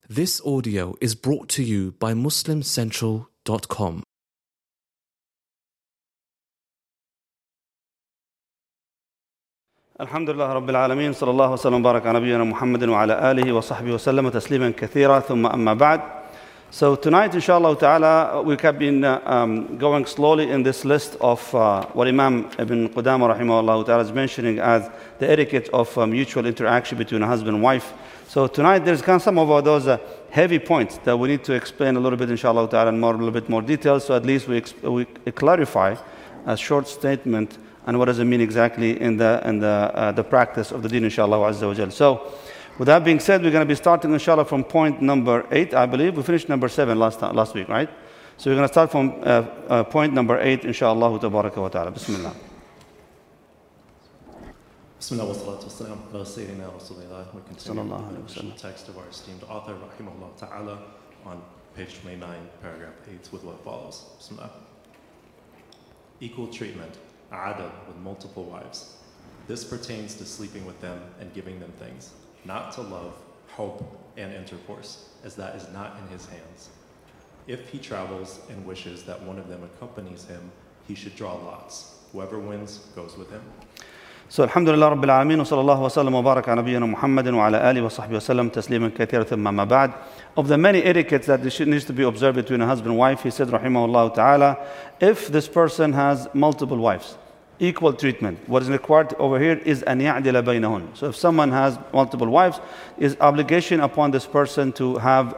This audio is brought to you by MuslimCentral.com. الحمد لله رب العالمين صلى الله وسلم وبارك على نبينا محمد وعلى آله وصحبه وسلم تسليما كثيرا ثم أما بعد. So tonight inshallah ta'ala we have been going slowly in this list of what Imam Ibn Qudama rahimahullah ta'ala is mentioning as the etiquette of mutual interaction between a husband and wife. So tonight there's kind of some of those heavy points that we need to explain a little bit inshallah ta'ala in a little bit more detail, so at least we clarify a short statement and what does it mean exactly in the practice of the deen inshallah azza wa jal. So with that being said, we're going to be starting inshallah from point number 8, I believe. We finished number 7 last week, right? So we're going to start from point number 8 inshallah tabaraka wa ta'ala. Bismillah. Bismillah wa salatu wa salam ala Sayyidina Rasulullah. We continue with the text of our esteemed author, rahimahullah ta'ala, on page 29, paragraph 8, with what follows. Bismillah. Equal treatment, adab, with multiple wives. This pertains to sleeping with them and giving them things, not to love, hope, and intercourse, as that is not in his hands. If he travels and wishes that one of them accompanies him, he should draw lots. Whoever wins goes with him. So alhamdulillah rabbil alameen wa sallallahu wa sallam wa baraka ala nabiyyina Muhammadin wa ala alihi wa sahbihi wa sallam tasliman kathira thumma ma ba'd. Of the many etiquettes that needs to be observed between a husband and wife, he said rahimahullah ta'ala, if this person has multiple wives, equal treatment. What is required over here is an ya'dila baynahun. So if someone has multiple wives, is obligation upon this person to have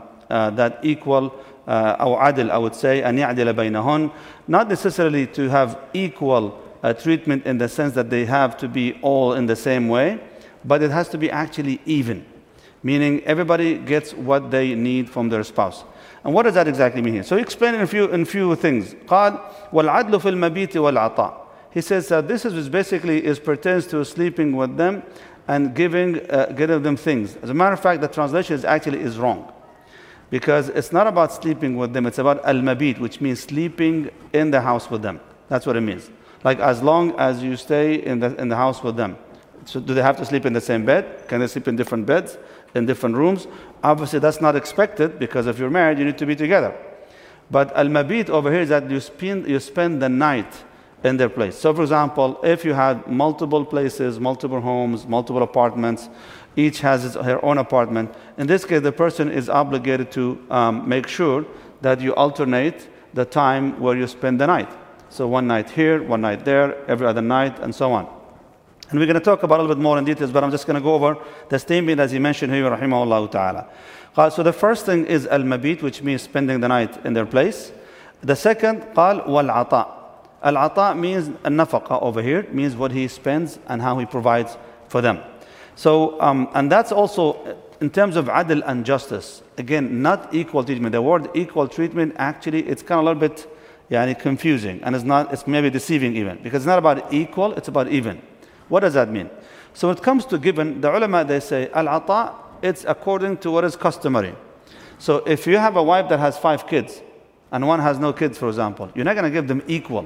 that equal or adil, I would say, an ya'dila baynahun. Not necessarily to have equal treatment in the sense that they have to be all in the same way, but it has to be actually even, meaning everybody gets what they need from their spouse. And what does that exactly mean here? So he explained in a few things. قال والعدل في المبيت والعطاء. He says that this is basically pertains to sleeping with them and giving them things. As a matter of fact, the translation is wrong, because it's not about sleeping with them. It's about al-mabit, which means sleeping in the house with them. That's what it means. Like as long as you stay in the house with them. So do they have to sleep in the same bed? Can they sleep in different beds, in different rooms? Obviously that's not expected, because if you're married you need to be together. But al-mabit over here is that you spend the night in their place. So for example, if you had multiple places, multiple homes, multiple apartments, each has her own apartment, in this case the person is obligated to make sure that you alternate the time where you spend the night. So one night here, one night there, every other night, and so on. And we're going to talk about a little bit more in details, but I'm just going to go over the statement as he mentioned here, rahimahullah ta'ala. So the first thing is al-mabit, which means spending the night in their place. The second, قال wal-ata. Al-ata means an-nafaqa over here, means what he spends and how he provides for them. So, and that's also in terms of adl and justice. Again, not equal treatment. The word equal treatment, actually, it's kind of a little bit confusing, and it's maybe deceiving even, because it's not about equal, it's about even. What does that mean? So when it comes to given, the ulama, they say al-ata, it's according to what is customary. So if you have a wife that has 5 kids and one has no kids, for example, you're not going to give them equal,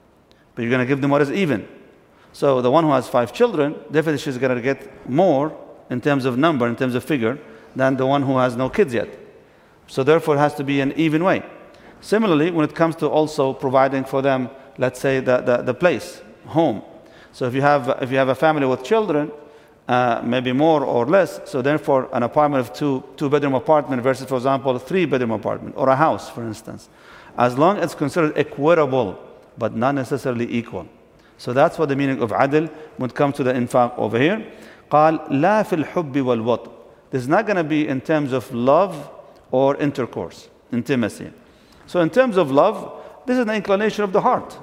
but you're going to give them what is even. So the one who has 5 children, definitely she's going to get more in terms of number, in terms of figure, than the one who has no kids yet. So therefore it has to be an even way. Similarly, when it comes to also providing for them, let's say the place, home. So if you have a family with children, maybe more or less, so therefore an apartment of two-bedroom apartment versus, for example, a 3-bedroom apartment, or a house, for instance, as long as it's considered equitable, but not necessarily equal. So that's what the meaning of adl when it comes to the infaq over here. قال لا في الحب والوطء. This is not going to be in terms of love or intercourse, intimacy. So in terms of love, this is the inclination of the heart.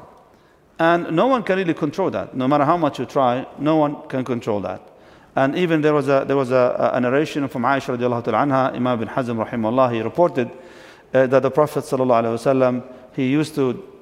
And no one can really control that. No matter how much you try, no one can control that. And even there was a narration from Aisha radiallahu ta'ala anha, Imam ibn Hazm rahimahullah, he reported that the Prophet sallallahu alaihi wasallam, he used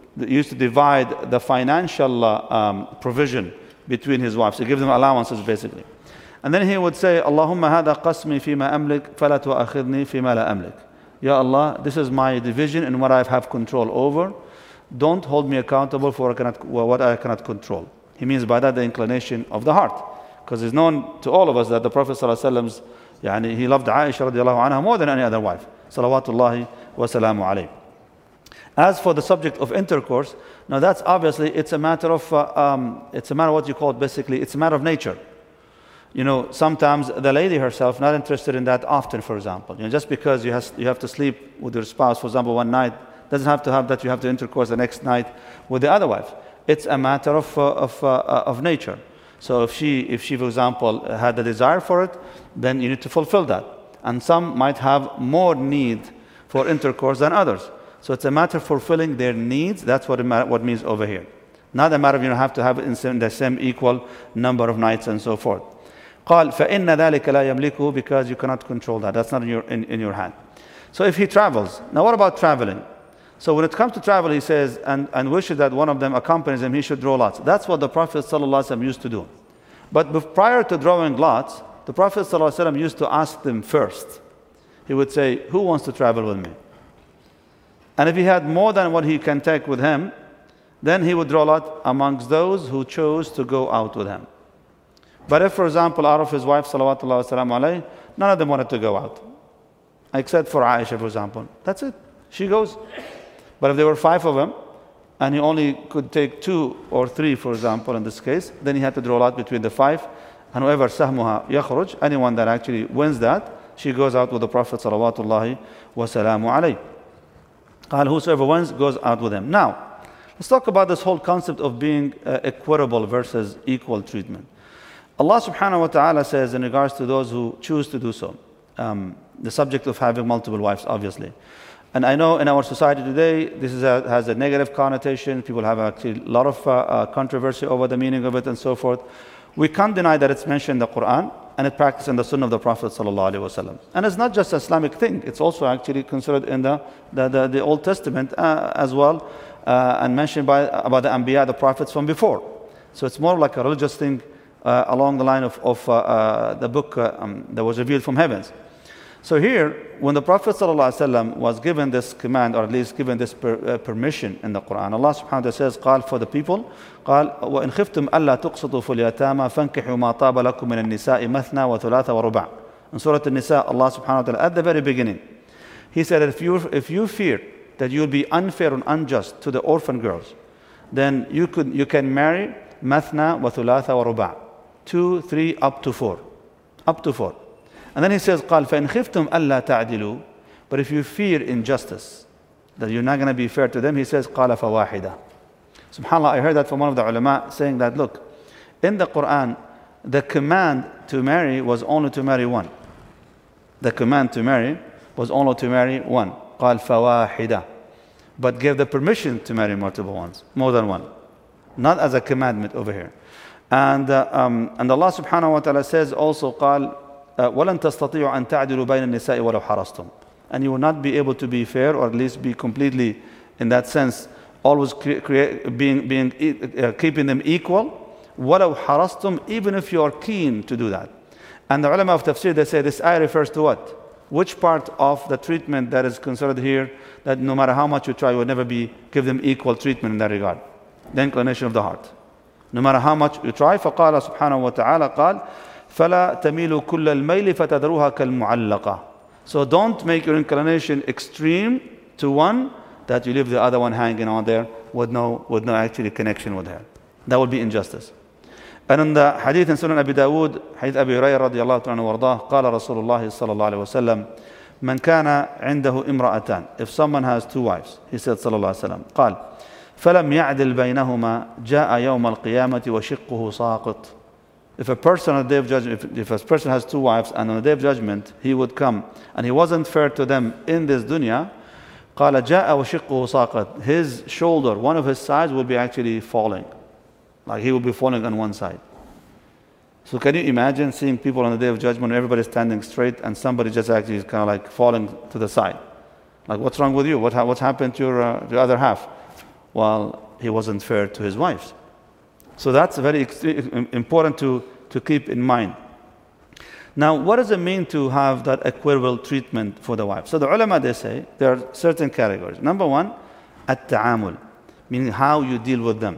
to divide the financial provision between his wives. He gives them allowances basically. And then he would say, Allahumma hada qasmi fima amlik, fala tu'akhidni fima la amlik. Ya Allah, this is my division in what I have control over. Don't hold me accountable for what I cannot control. He means by that the inclination of the heart. Because it's known to all of us that the Prophet ﷺ's يعني he loved Aisha radiallahu anha more than any other wife. Salawatullahi wa salamu alayhi. As for the subject of intercourse, now that's obviously, it's a matter of what you call basically, it's a matter of nature. You know, sometimes the lady herself not interested in that often, for example. You know, just because you have to sleep with your spouse, for example, one night, doesn't have to have that you have to intercourse the next night with the other wife. It's a matter of nature. So if she, for example, had the desire for it, then you need to fulfill that. And some might have more need for intercourse than others. So it's a matter of fulfilling their needs. That's what it means over here. Not a matter of you have to have it in the same equal number of nights and so forth. قال فإن ذلك لا يملكه, because you cannot control that. That's not in your hand. So if he travels, now what about traveling? So when it comes to travel, he says, and wishes that one of them accompanies him, he should draw lots. That's what the Prophet ﷺ used to do. But prior to drawing lots, the Prophet ﷺ used to ask them first. He would say, who wants to travel with me? And if he had more than what he can take with him, then he would draw lot amongst those who chose to go out with him. But if, for example, out of his wife, salawatullahi wasalam alayhi, none of them wanted to go out, except for Aisha, for example. That's it. She goes. But if there were 5 of them, and he only could take 2 or 3, for example, in this case, then he had to draw a lot between the 5. And whoever sahmuha yakhruj, anyone that actually wins that, she goes out with the Prophet salawatullahi wasalamu alayhi. قال whosoever wins goes out with him. Now, let's talk about this whole concept of being equitable versus equal treatment. Allah subhanahu wa ta'ala says in regards to those who choose to do so, the subject of having multiple wives, obviously. And I know in our society today, this has a negative connotation. People have actually a lot of controversy over the meaning of it and so forth. We can't deny that it's mentioned in the Quran and it's practiced in the Sunnah of the Prophet sallallahu alaihi wasallam. And it's not just an Islamic thing. It's also actually considered in the Old Testament as well, and mentioned about the Anbiya, the prophets from before. So it's more like a religious thing along the line of the book that was revealed from heavens. So here, when the Prophet ﷺ was given this command, or at least given this permission in the Quran, Allah subhanahu wa ta'ala says, قال for the people, قال وإن خفتم ألا تقسطوا في اليتامى فانكحوا ما طاب لكم من النساء مثنى وثلاث ورباع. In Surah An-Nisa, Allah subhanahu wa ta'ala, at the very beginning, He said, if you fear that you'll be unfair and unjust to the orphan girls, then you can marry مثنى وثلاث ورباع, 2, 3, up to 4. Up to 4. And then he says, قال فإن خفتم ألا تعدلوا, but if you fear injustice, that you're not going to be fair to them, he says, قال فواحدة. SubhanAllah, I heard that from one of the ulama saying that, look, in the Quran, the command to marry was only to marry one. The command to marry was only to marry one. قال فواحدة. But gave the permission to marry multiple ones, more than one. Not as a commandment over here. And Allah subhanahu wa ta'ala says also, قال وَلَن تَسْتَطِيعُوا أَن تَعْدِلُوا بَيْنَ النِّسَاءِ وَلَوْ حَرَصْتُمْ. And you will not be able to be fair, or at least be completely, in that sense, always keeping them equal. وَلَوْ حَرَصْتُمْ, even if you are keen to do that. And the ulama of tafsir, they say this ayah refers to what? Which part of the treatment that is considered here, that no matter how much you try, you will never give them equal treatment in that regard? The inclination of the heart. No matter how much you try, فَقَالَ سُبْحَانَهُ وَتَعَالَى قَالَ فَلَا تَمِيلُوا كُلَّ الْمَيْلِ فَتَذَرُوهَا كَالْمُعَلَّقَةِ. So don't make your inclination extreme to one that you leave the other one hanging on there with no actually connection with her. That would be injustice. And in the hadith in Sunan Abi Dawood, hadith Abi Hurairah radiyallahu anhu wardah, قال رسول الله صلى الله عليه وسلم من كان عنده امرأتان, if someone has 2 wives, he said صلى الله عليه وسلم, قال فلم يعدل بينهما جاء يوم القيامة وشقه ساقط. If a person on the day of judgment, if a person has 2 wives, and on the day of judgment he would come and he wasn't fair to them in this dunya, قال جاء وشقه ساقط. His shoulder, one of his sides, will be actually falling, like he will be falling on one side. So can you imagine seeing people on the day of judgment, everybody's standing straight, and somebody just actually is kind of like falling to the side? Like, what's wrong with you? What's happened to your other half? Well, he wasn't fair to his wives. So that's very important to keep in mind. Now, what does it mean to have that equitable treatment for the wife? So the ulama, they say there are certain categories. Number 1, at-ta'amul, meaning how you deal with them.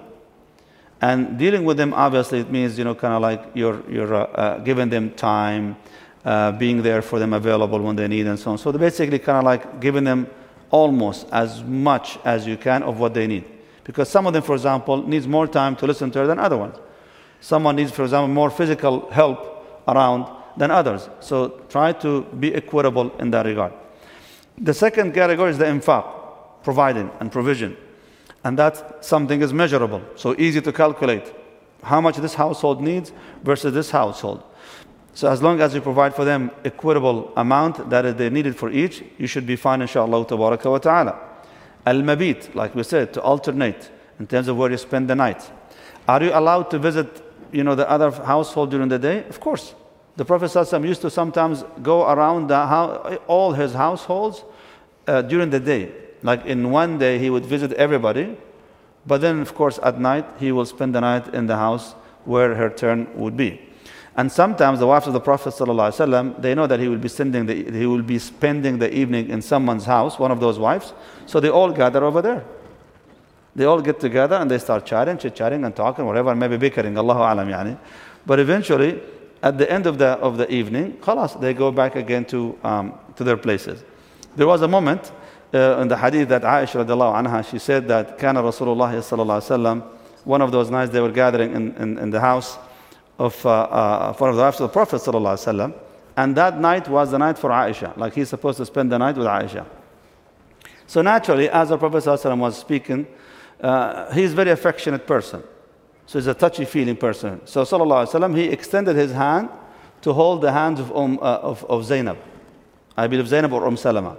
And dealing with them, obviously, it means, kind of like you're giving them time, being there for them, available when they need and so on. So they're basically kind of like giving them almost as much as you can of what they need. Because some of them, for example, needs more time to listen to her than other ones. Someone needs, for example, more physical help around than others. So try to be equitable in that regard. The second category is the infaq, providing and provision. And that something is measurable, so easy to calculate how much this household needs versus this household. So as long as you provide for them equitable amount that they needed for each, you should be fine, inshallah tabaraka wa ta'ala. Al-mabit, like we said, to alternate in terms of where you spend the night. Are you allowed to visit, the other household during the day? Of course. The Prophet ﷺ used to sometimes go around all his households during the day. Like in one day, he would visit everybody, but then, of course, at night, he will spend the night in the house where her turn would be. And sometimes the wives of the Prophet ﷺ, they know that he will be spending the evening in someone's house, one of those wives, so they all gather over there. They all get together and they start chatting, chit-chatting and talking, whatever, maybe bickering, Allahu alam yani. But eventually, at the end of the evening, khalas, they go back again to their places. There was a moment in the hadith that Aisha radiallahu anha, she said that Kana Rasulullah sallallahu alaihi wasallam, one of those nights they were gathering in the house of one of the wives of the Prophet sallallahu alaihi wasallam, and that night was the night for Aisha, like he's supposed to spend the night with Aisha. So naturally, as the Prophet sallallahu alaihi wasallam was speaking, he's a very affectionate person. So he's a touchy-feeling person. So sallallahu alaihi wasallam, he extended his hand to hold the hands of Zainab. I believe Zainab or Salama.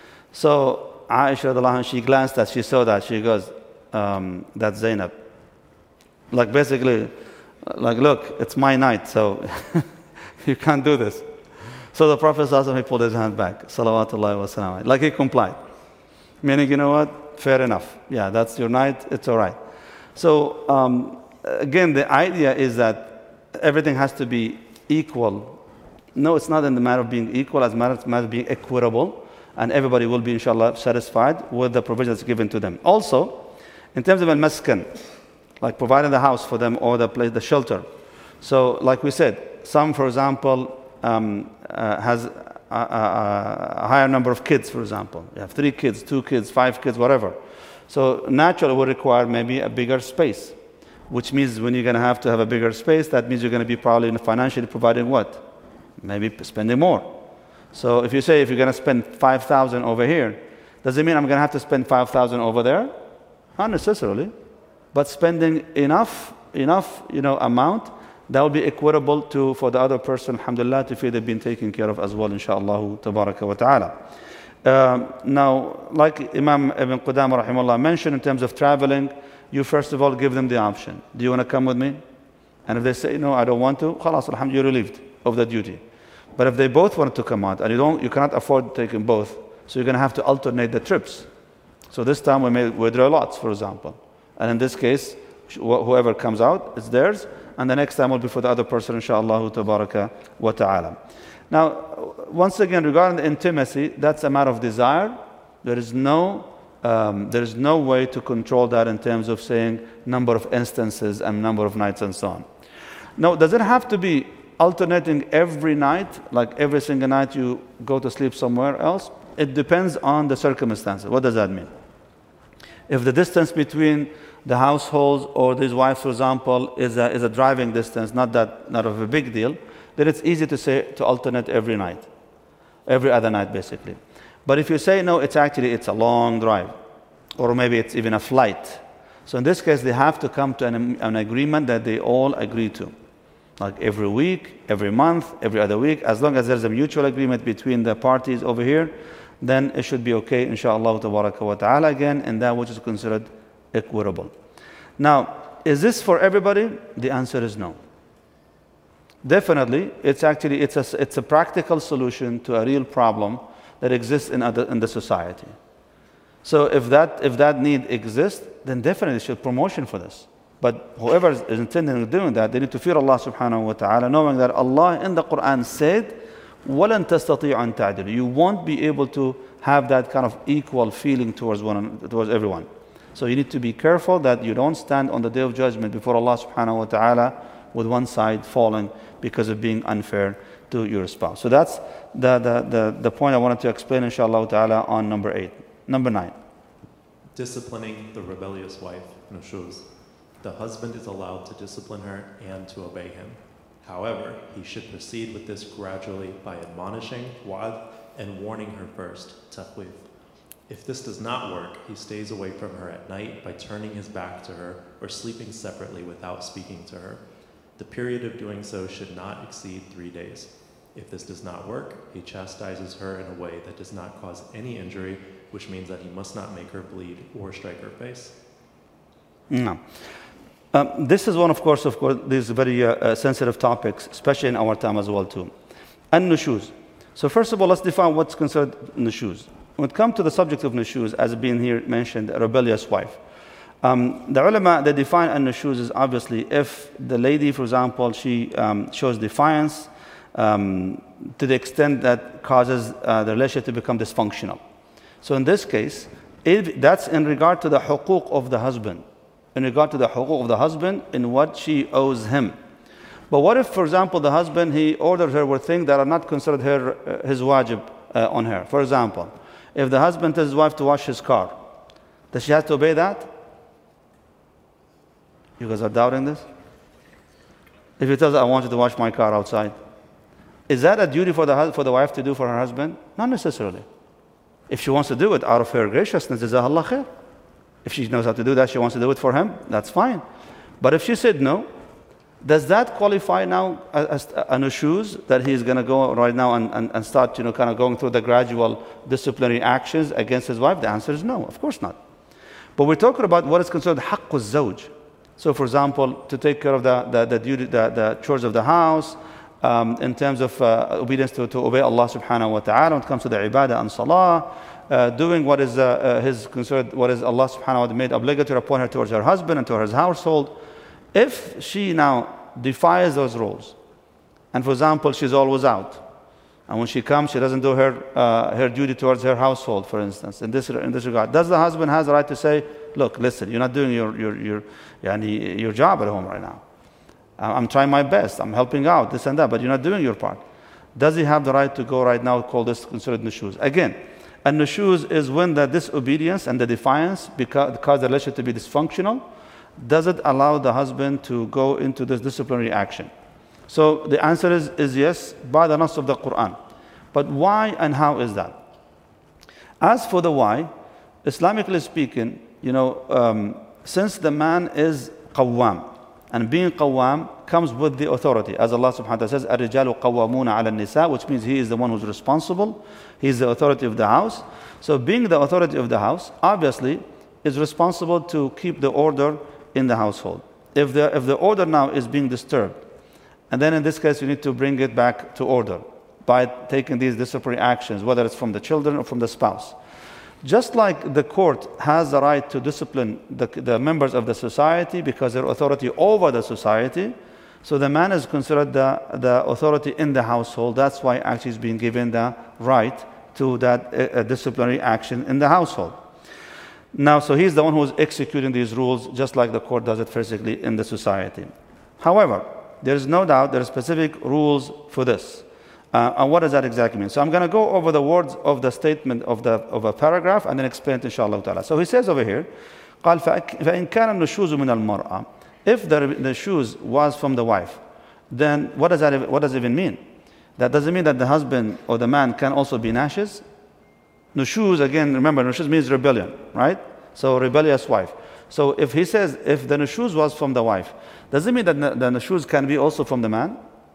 So Aisha radiallahu anha, she glanced at, she saw that, she goes, that's Zainab. Like basically, like look, it's my night, so you can't do this. So the Prophet sallallahu alaihi wasallam, he pulled his hand back, salawatullahi wa sallam, like he complied. Meaning, you know what, fair enough. Yeah, that's your night, it's all right. So again, the idea is that everything has to be equal. No, it's not in the matter of being equal, as matter of being equitable, and everybody will be, inshallah, satisfied with the provision that's given to them. Also, in terms of al-maskan, like providing the house for them or the place, the shelter. So, like we said, some, for example, has a higher number of kids, for example. You have 3 kids, 2 kids, 5 kids, whatever. So naturally, will require maybe a bigger space, which means when you're going to have a bigger space, that means you're going to be probably financially providing what? Maybe spending more. So if you're going to spend 5,000 over here, does it mean I'm going to have to spend 5,000 over there? Not necessarily, but spending enough amount that will be equitable for the other person, alhamdulillah, to feel they've been taken care of as well, inshallah, tabaraka wa ta'ala. Now, like Imam Ibn Qudama rahimahullah mentioned in terms of traveling, you first of all give them the option. Do you want to come with me? And if they say, no, I don't want to, khalas, alhamdulillah, you're relieved of the duty. But if they both want to come out, and you cannot afford taking both, so you're going to have to alternate the trips. So this time we draw lots, for example. And in this case, whoever comes out, it's theirs, and the next time will be for the other person, inshallah, tabaraka wa ta'ala. Now, once again, regarding the intimacy, that's a matter of desire. There is no way to control that in terms of saying number of instances and number of nights and so on. Now, does it have to be alternating every night, like every single night you go to sleep somewhere else? It depends on the circumstances. What does that mean? If the distance between the households or these wives, for example, is a driving distance, not of a big deal, then it's easy to say to alternate every night, every other night basically. But if you say no, it's a long drive, or maybe it's even a flight. So in this case, they have to come to an agreement that they all agree to. Like every week, every month, every other week, as long as there's a mutual agreement between the parties over here, then it should be okay, inshallah, tabaraka wa ta'ala, again, and that which is considered equitable. Now, is this for everybody? The answer is no. Definitely, it's a practical solution to a real problem that exists in the society. So if that need exists, then definitely should promotion for this. But whoever is intending of doing that, they need to fear Allah subhanahu wa ta'ala, knowing that Allah in the Quran said, وَلَن تَسْتَطِيعُ أَن تَعْدِلُوا. You won't be able to have that kind of equal feeling towards everyone. So you need to be careful that you don't stand on the Day of Judgment before Allah subhanahu wa ta'ala with one side falling because of being unfair to your spouse. So that's the point I wanted to explain, inshallah ta'ala, on number 8. Number 9. Disciplining the rebellious wife, nushuz. The husband is allowed to discipline her and to obey him. However, he should proceed with this gradually by admonishing, wa'ad, and warning her first, taqwif. If this does not work, he stays away from her at night by turning his back to her or sleeping separately without speaking to her. The period of doing so should not exceed 3 days. If this does not work, he chastises her in a way that does not cause any injury, which means that he must not make her bleed or strike her face. No. This is one, of course, these very sensitive topics, especially in our time as well too. And nushuz. So first of all, let's define what's considered nushuz. When it comes to the subject of nushuz, as being here mentioned, a rebellious wife. The ulama, they define an-nushuz is obviously if the lady, for example, she shows defiance to the extent that causes the relationship to become dysfunctional. So in this case, that's in regard to the huquq of the husband. In regard to the huquq of the husband in what she owes him. But what if, for example, the husband, he ordered her with things that are not considered his wajib on her? For example, if the husband tells his wife to wash his car, does she have to obey that? You guys are doubting this? If he tells her, I want you to wash my car outside, is that a duty for the wife to do for her husband? Not necessarily. If she wants to do it out of her graciousness, jazakallah khair. If she knows how to do that, she wants to do it for him, that's fine. But if she said no, does that qualify now as a nushuz that he's going to go right now and start, kind of going through the gradual disciplinary actions against his wife? The answer is no, of course not. But we're talking about what is considered haqqu zawj. So, for example, to take care of the duty, the chores of the house, in terms of obedience to obey Allah subhanahu wa ta'ala when it comes to the ibadah and salah, doing what is his considered, what is Allah subhanahu wa ta'ala made obligatory upon her towards her husband and to her household. If she now defies those rules, and for example, she's always out, and when she comes, she doesn't do her duty towards her household, for instance, in this regard, does the husband has the right to say, look, listen, you're not doing your job at home right now. I'm trying my best, I'm helping out, this and that, but you're not doing your part. Does he have the right to go right now, call this considered nushuz? Again, and nushuz is when the disobedience and the defiance cause the relationship to be dysfunctional. Does it allow the husband to go into this disciplinary action? So the answer is yes, by the nas of the Quran. But why and how is that? As for the why, Islamically speaking, since the man is qawwam, and being qawwam comes with the authority. As Allah subhanahu wa ta'ala says, الرِّجَالُ قَوَّامُونَ عَلَى النِّسَاءِ, which means he is the one who's responsible. He is the authority of the house. So being the authority of the house, obviously, is responsible to keep the order in the household. If the order now is being disturbed, and then in this case you need to bring it back to order by taking these disciplinary actions, whether it's from the children or from the spouse. Just like the court has the right to discipline the members of the society because they're authority over the society, so the man is considered the authority in the household. That's why actually he's being given the right to that disciplinary action in the household. Now, so he's the one who's executing these rules, just like the court does it physically in the society. However, there is no doubt there are specific rules for this. And what does that exactly mean? So I'm going to go over the words of the statement of a paragraph and then explain it inshallah ta'ala. So he says over here, قال فإن كان النشوز من المرأة. If the shoes was from the wife, then what does it even mean? That doesn't mean that the husband or the man can also be nashes. Nushuz, again, remember, nushuz means rebellion, right? So rebellious wife. So if he says, if the nushuz was from the wife, does it mean that the nushuz can be also from the man?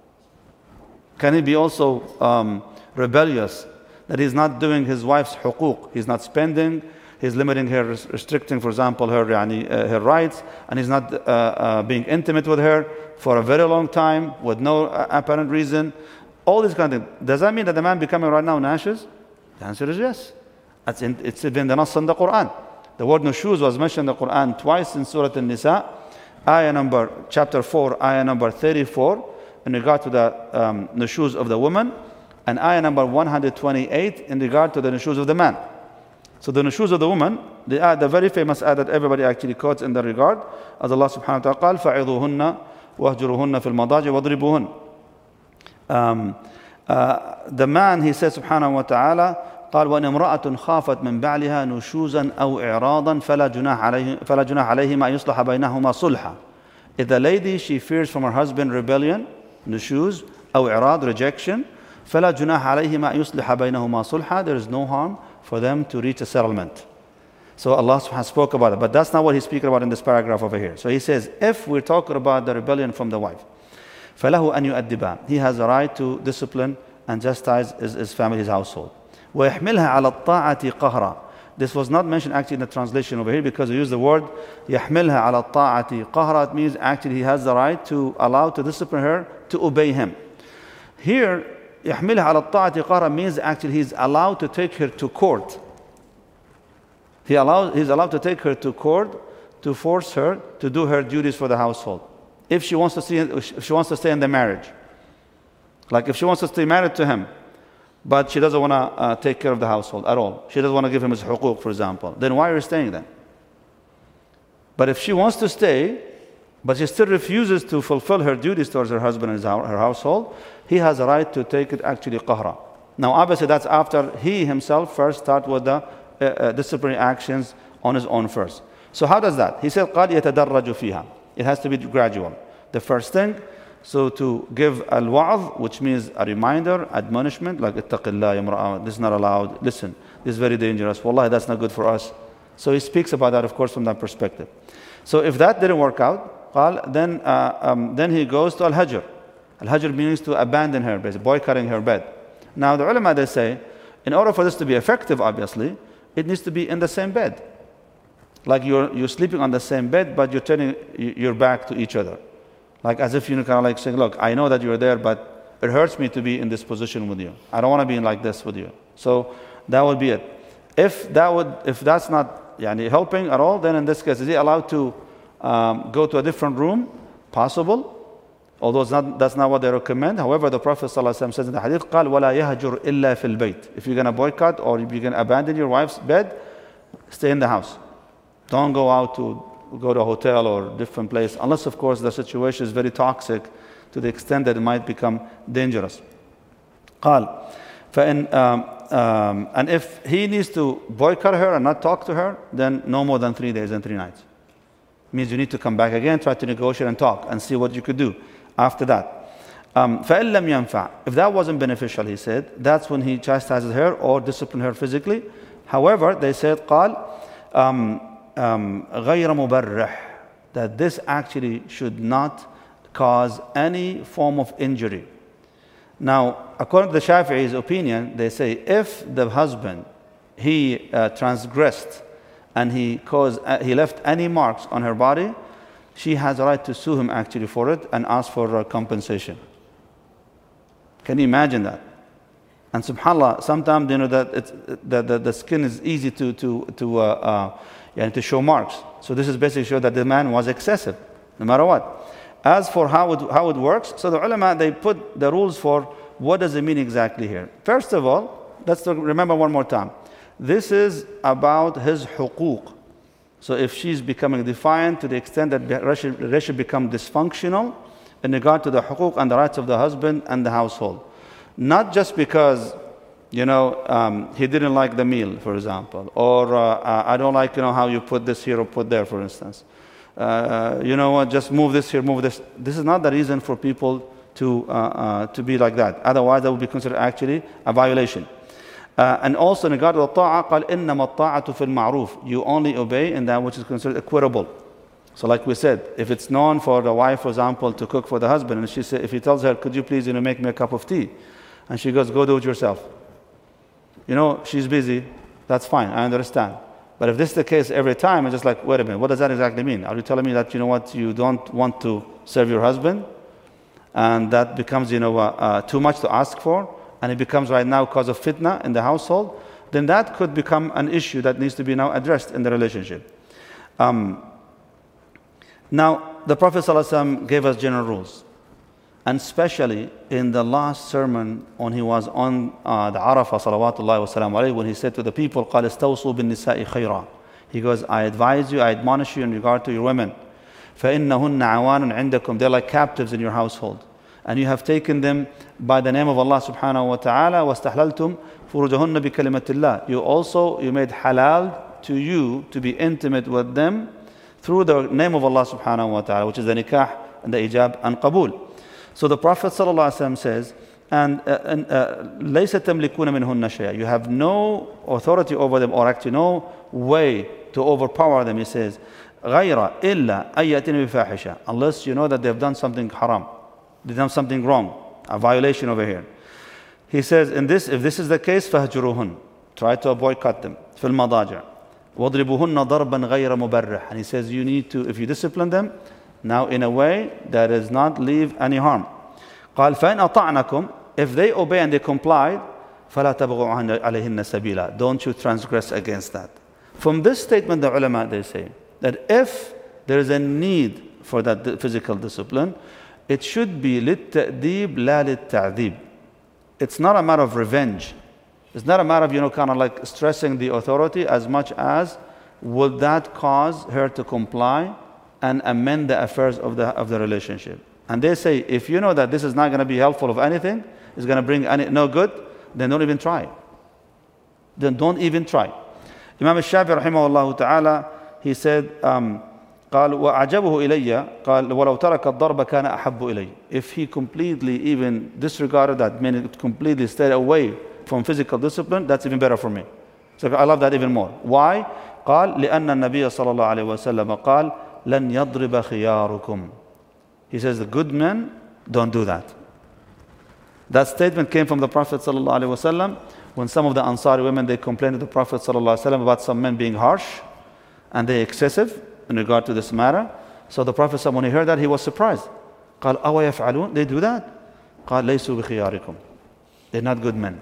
Can he be also rebellious, that he's not doing his wife's huquq, he's not spending, he's limiting her, restricting, for example, her rights, and he's not being intimate with her for a very long time with no apparent reason. All these kind of things. Does that mean that the man becoming right now nashes? The answer is yes. It's in the nas in the Quran. The word nushuz was mentioned in the Quran twice in Surah An-Nisa, chapter 4, ayah number 34, in regard to the nushuz of the woman, and ayah number 128 in regard to the nushuz of the man. So the nushuz of the woman, the very famous ayah that everybody actually quotes in that regard, as Allah subhanahu wa ta'ala قال فَعِظُوهُنَّ وَهْجُرُوهُنَّ فِي الْمَضَاجِعِ وَاضْرِبُوهُنَّ. The man, he says subhanahu wa ta'ala, قال وإن امرأة خافت من بعلها نشوزا أو إعراضا فلا جناح عليهما أن يصلح بينهما صلحا. If the lady, she fears from her husband rebellion, nushuz, أو إعراض, rejection, فلا جناح عليهما أن يصلح بينهما صلحا, there is no harm for them to reach a settlement. So Allah subhanahu spoke about it, but that's not what he's speaking about in this paragraph over here. So he says, if we're talking about the rebellion from the wife, فله أن يؤدبها, he has a right to discipline and chastise his family, his household. ويحملها على الطاعة قهرا. This was not mentioned actually in the translation over here because we use the word يحملها على الطاعة قهرا. It means actually he has the right to allow to discipline her to obey him. Here يحملها على الطاعة قهرا means actually he's allowed to take her to court. He's allowed to take her to court to force her to do her duties for the household. If she wants to stay in the marriage, like if she wants to stay married to him, but she doesn't want to take care of the household at all. She doesn't want to give him his huquq, for example. Then why are you staying then? But if she wants to stay, but she still refuses to fulfill her duties towards her husband and her household, he has a right to take it actually qahra. Now obviously that's after he himself first start with the disciplinary actions on his own first. So how does that? He said, قَدْ يَتَدَرَّجُ فِيهَا. It has to be gradual. The first thing, so to give al-wa'adh, which means a reminder, admonishment, like ittaqillah ya imra'a, this is not allowed, listen, this is very dangerous, wallahi that's not good for us. So he speaks about that, of course, from that perspective. So if that didn't work out, then he goes to al-hajr. Al-hajr means to abandon her, basically boycotting her bed. Now the ulama, they say, in order for this to be effective, obviously, it needs to be in the same bed. Like you're sleeping on the same bed, but you're turning your back to each other. Like as if you're kind of like saying, look, I know that you're there, but it hurts me to be in this position with you. I don't want to be in like this with you. So that would be it. If that's not helping at all, then in this case, is he allowed to go to a different room? Possible. Although that's not what they recommend. However, the Prophet ﷺ says in the hadith, قال ولا يهجر إلا في البيت. If you're going to boycott or if you're going to abandon your wife's bed, stay in the house. Don't go out to go to a hotel or different place, unless of course the situation is very toxic to the extent that it might become dangerous. قال and if he needs to boycott her and not talk to her, then no more than 3 days and 3 nights. Means you need to come back again, try to negotiate and talk and see what you could do after that. فَإِن لَمْ يَنْفَعْ. If that wasn't beneficial, he said, that's when he chastises her or disciplines her physically. However, they said قال غير مبرح, that this actually should not cause any form of injury. Now, according to the Shafi'i's opinion, they say if the husband, he transgressed and he left any marks on her body, she has a right to sue him actually for it and ask for compensation. Can you imagine that? And subhanAllah, sometimes that the skin is easy to show marks. So this is basically show that the man was excessive, no matter what. As for how it works, so the ulama, they put the rules for what does it mean exactly here. First of all, let's remember one more time. This is about his huquq. So if she's becoming defiant to the extent that the relationship become dysfunctional in regard to the huquq and the rights of the husband and the household. Not just because he didn't like the meal, for example, or I don't like how you put this here or put there, for instance. Just move this here, move this. This is not the reason for people to be like that. Otherwise, that would be considered actually a violation. And also in regard to the ta'ah, قال إنما الطاعة في المعروف. You only obey in that which is considered equitable. So like we said, if it's known for the wife, for example, to cook for the husband, and if he tells her, could you please make me a cup of tea? And she goes, go do it yourself. She's busy. That's fine. I understand. But if this is the case every time, it's just like, wait a minute, what does that exactly mean? Are you telling me that, you don't want to serve your husband? And that becomes, too much to ask for, and it becomes right now cause of fitna in the household, then that could become an issue that needs to be now addressed in the relationship. Now, the Prophet ﷺ gave us general rules. And especially in the last sermon when he was on the Arafah, salawatullahi wa salam alayhi, when he said to the people, قَالِ اسْتَوْصُوا بِالنِّسَاءِ خَيْرًا. He goes, I advise you, I admonish you in regard to your women. فَإِنَّهُنَّ عَوَانٌ عِنْدَكُمْ. They're like captives in your household. And you have taken them by the name of Allah subhanahu wa ta'ala. وَاسْتَحْلَلْتُمْ فُرُوجَهُنَّ بِكَلِمَةِ اللَّهِ. You made halal to you to be intimate with them through the name of Allah subhanahu wa ta'ala, which is the nikah and the ijab and qabul. So the Prophet sallallahu alaihi wasallam says, and لَيْسَ تَمْلِكُونَ مِنْهُنَّ شَيْئًا. You have no authority over them, or actually no way to overpower them, he says, غَيْرَ إِلَّا أَيَّتِنِ بِفَاحِشَةٍ. Unless you know that they've done something haram, they've done something wrong, a violation over here. He says, if this is the case, فَهْجُرُوهُنْ. Try to boycott them. فِي الْمَضَاجِعِ وَضْرِبُوهُنَّ ضَرْبًا غَيْرَ مُبَرِّحٍ. And he says, you need to, if you discipline them, now in a way that does not leave any harm. قال فإن أطعنكم. If they obey and they comply, فلا تبغوا عليهن سبيلا. Don't you transgress against that. From this statement, the ulama, they say that if there is a need for that physical discipline, it should be للتأديب لا للتعذيب. It's not a matter of revenge. It's not a matter of, kind of like stressing the authority as much as would that cause her to comply and amend the affairs of the relationship. And they say, if you know that this is not going to be helpful of anything, it's going to bring no good, then don't even try. Then don't even try. Imam al-Shafi'i rahimahullah ta'ala, he said, قال وأعجبه إلي قال ولو ترك الضرب كان أحب إلي. If he completely even disregarded that, meaning completely stayed away from physical discipline, that's even better for me. So I love that even more. Why? قال لأن النبي صلى الله عليه وسلم قال لن يضرب خياركم. He says the good men don't do that. That statement came from the Prophet sallallahu alaihi wasallam when some of the Ansari women, they complained to the Prophet sallallahu alaihi wasallam about some men being harsh and they excessive in regard to this matter. So the Prophet, when he heard that, he was surprised. قال أو يفعلون. They do that. قال ليسوا بخياركم. They're not good men.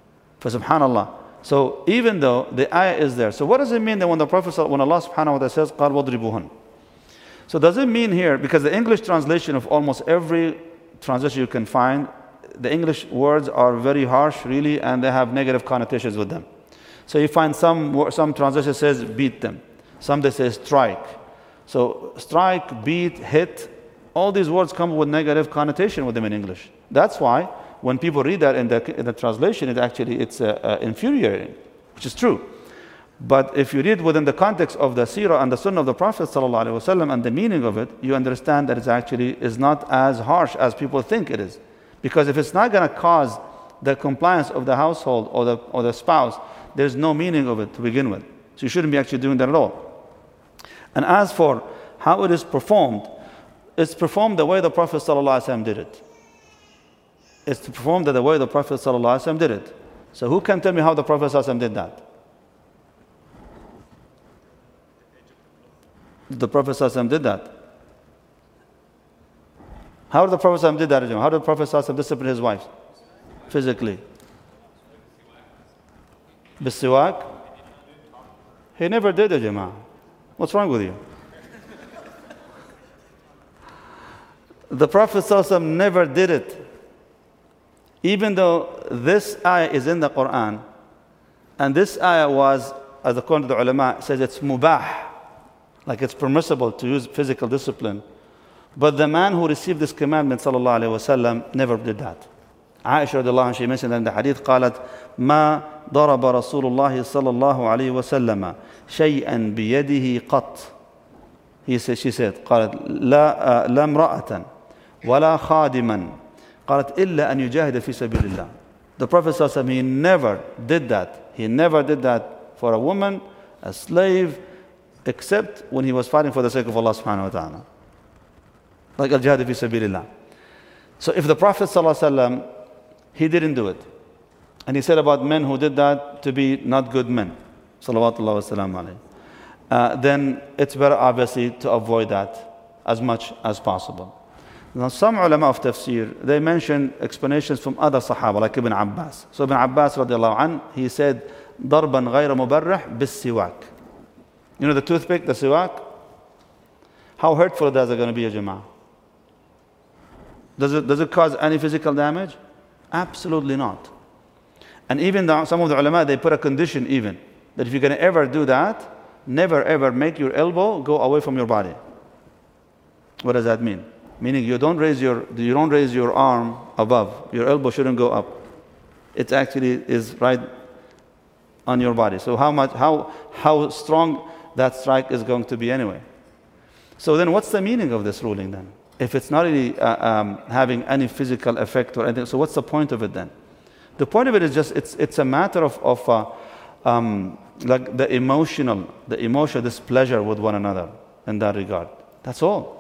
فسبحان So even though the ayah is there, so what does it mean that when Allah subhanahu wa ta'ala says قال وَضْرِبُوهُنْ? So does it mean here, because the English translation of almost every translation you can find, the English words are very harsh really, and they have negative connotations with them. So you find some translation says beat them, some they say strike. So strike, beat, hit, all these words come with negative connotation with them in English. That's why when people read that in the translation, it's infuriating, which is true. But if you read within the context of the seerah and the sunnah of the Prophet ﷺ and the meaning of it, you understand that it actually is not as harsh as people think it is. Because if it's not going to cause the compliance of the household or the spouse, there's no meaning of it to begin with. So you shouldn't be actually doing that at all. And as for how it is performed, it's performed the way the Prophet ﷺ did it. It's performed the way the Prophet ﷺ did it. So who can tell me how the Prophet ﷺ did that? The Prophet ﷺ did that. How did the Prophet ﷺ did that? How did the Prophet ﷺ discipline his wives? Physically. Bisiwak? He never did it, Jama'ah. What's wrong with you? The Prophet ﷺ never did it. Even though this ayah is in the Quran, and this ayah was, as according to the ulama, says it's mubah, like it's permissible to use physical discipline. But the man who received this commandment sallallahu alaihi wasallam never did that. Aisha radiallahu anha, she mentioned in the hadith, قالت ما ضرب رسول الله صلى الله عليه وسلم شيئا بيده قط. She said, قالت لا امرأة ولا خادما قالت إلا أن يجاهد في سبيل الله. The Prophet sallallahu alaihi wasallam, he never did that. He never did that for a woman, a slave, except when he was fighting for the sake of Allah subhanahu wa ta'ala. Like al-jihad fi sabilillah. So if the Prophet ﷺ, he didn't do it, and he said about men who did that to be not good men, salawatullah wa salam, then it's better obviously to avoid that as much as possible. Now some ulama of tafsir, they mention explanations from other sahaba like Ibn Abbas. So Ibn Abbas radiallahu anh, he said, ضربا غير مبرح بالسواك. You know the toothpick, the siwak? How hurtful is it going to be, Jama'ah? Does it cause any physical damage? Absolutely not. And even some of the ulama, they put a condition even, that if you're going to ever do that, never ever make your elbow go away from your body. What does that mean? meaning you don't raise your arm above. Your elbow shouldn't go up. It actually is right on your body. So how strong that strike is going to be anyway. So then what's the meaning of this ruling then? If it's not really having any physical effect or anything, so what's the point of it then? The point of it is just it's a matter of like the emotional displeasure with one another in that regard. That's all.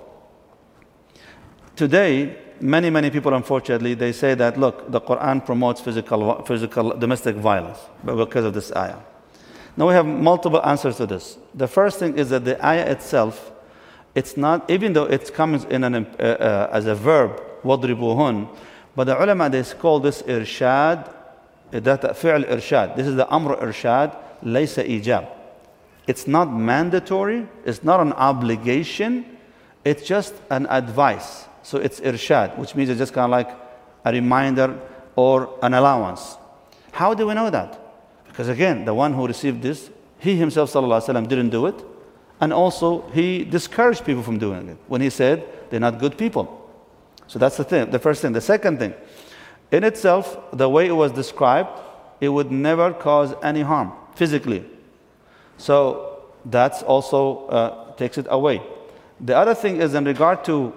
Today, many people, unfortunately, they say that, look, the Quran promotes physical domestic violence because of this ayah. Now we have multiple answers to this. The first thing is that the ayah itself, it's not, even though it comes in as a verb, وَضْرِبُوهُنْ, but the ulama, they call this irshad, that fi'l irshad. This is the amr irshad, laysa ijab. It's not mandatory, it's not an obligation, it's just an advice. So it's irshad, which means it's just kind of like a reminder or an allowance. How do we know that? Because again, the one who received this, he himself, sallallahu alaihi wasallam, didn't do it. And also, he discouraged people from doing it when he said they're not good people. So that's the thing, the first thing. The second thing, in itself, the way it was described, it would never cause any harm physically. So that's also takes it away. The other thing is in regard to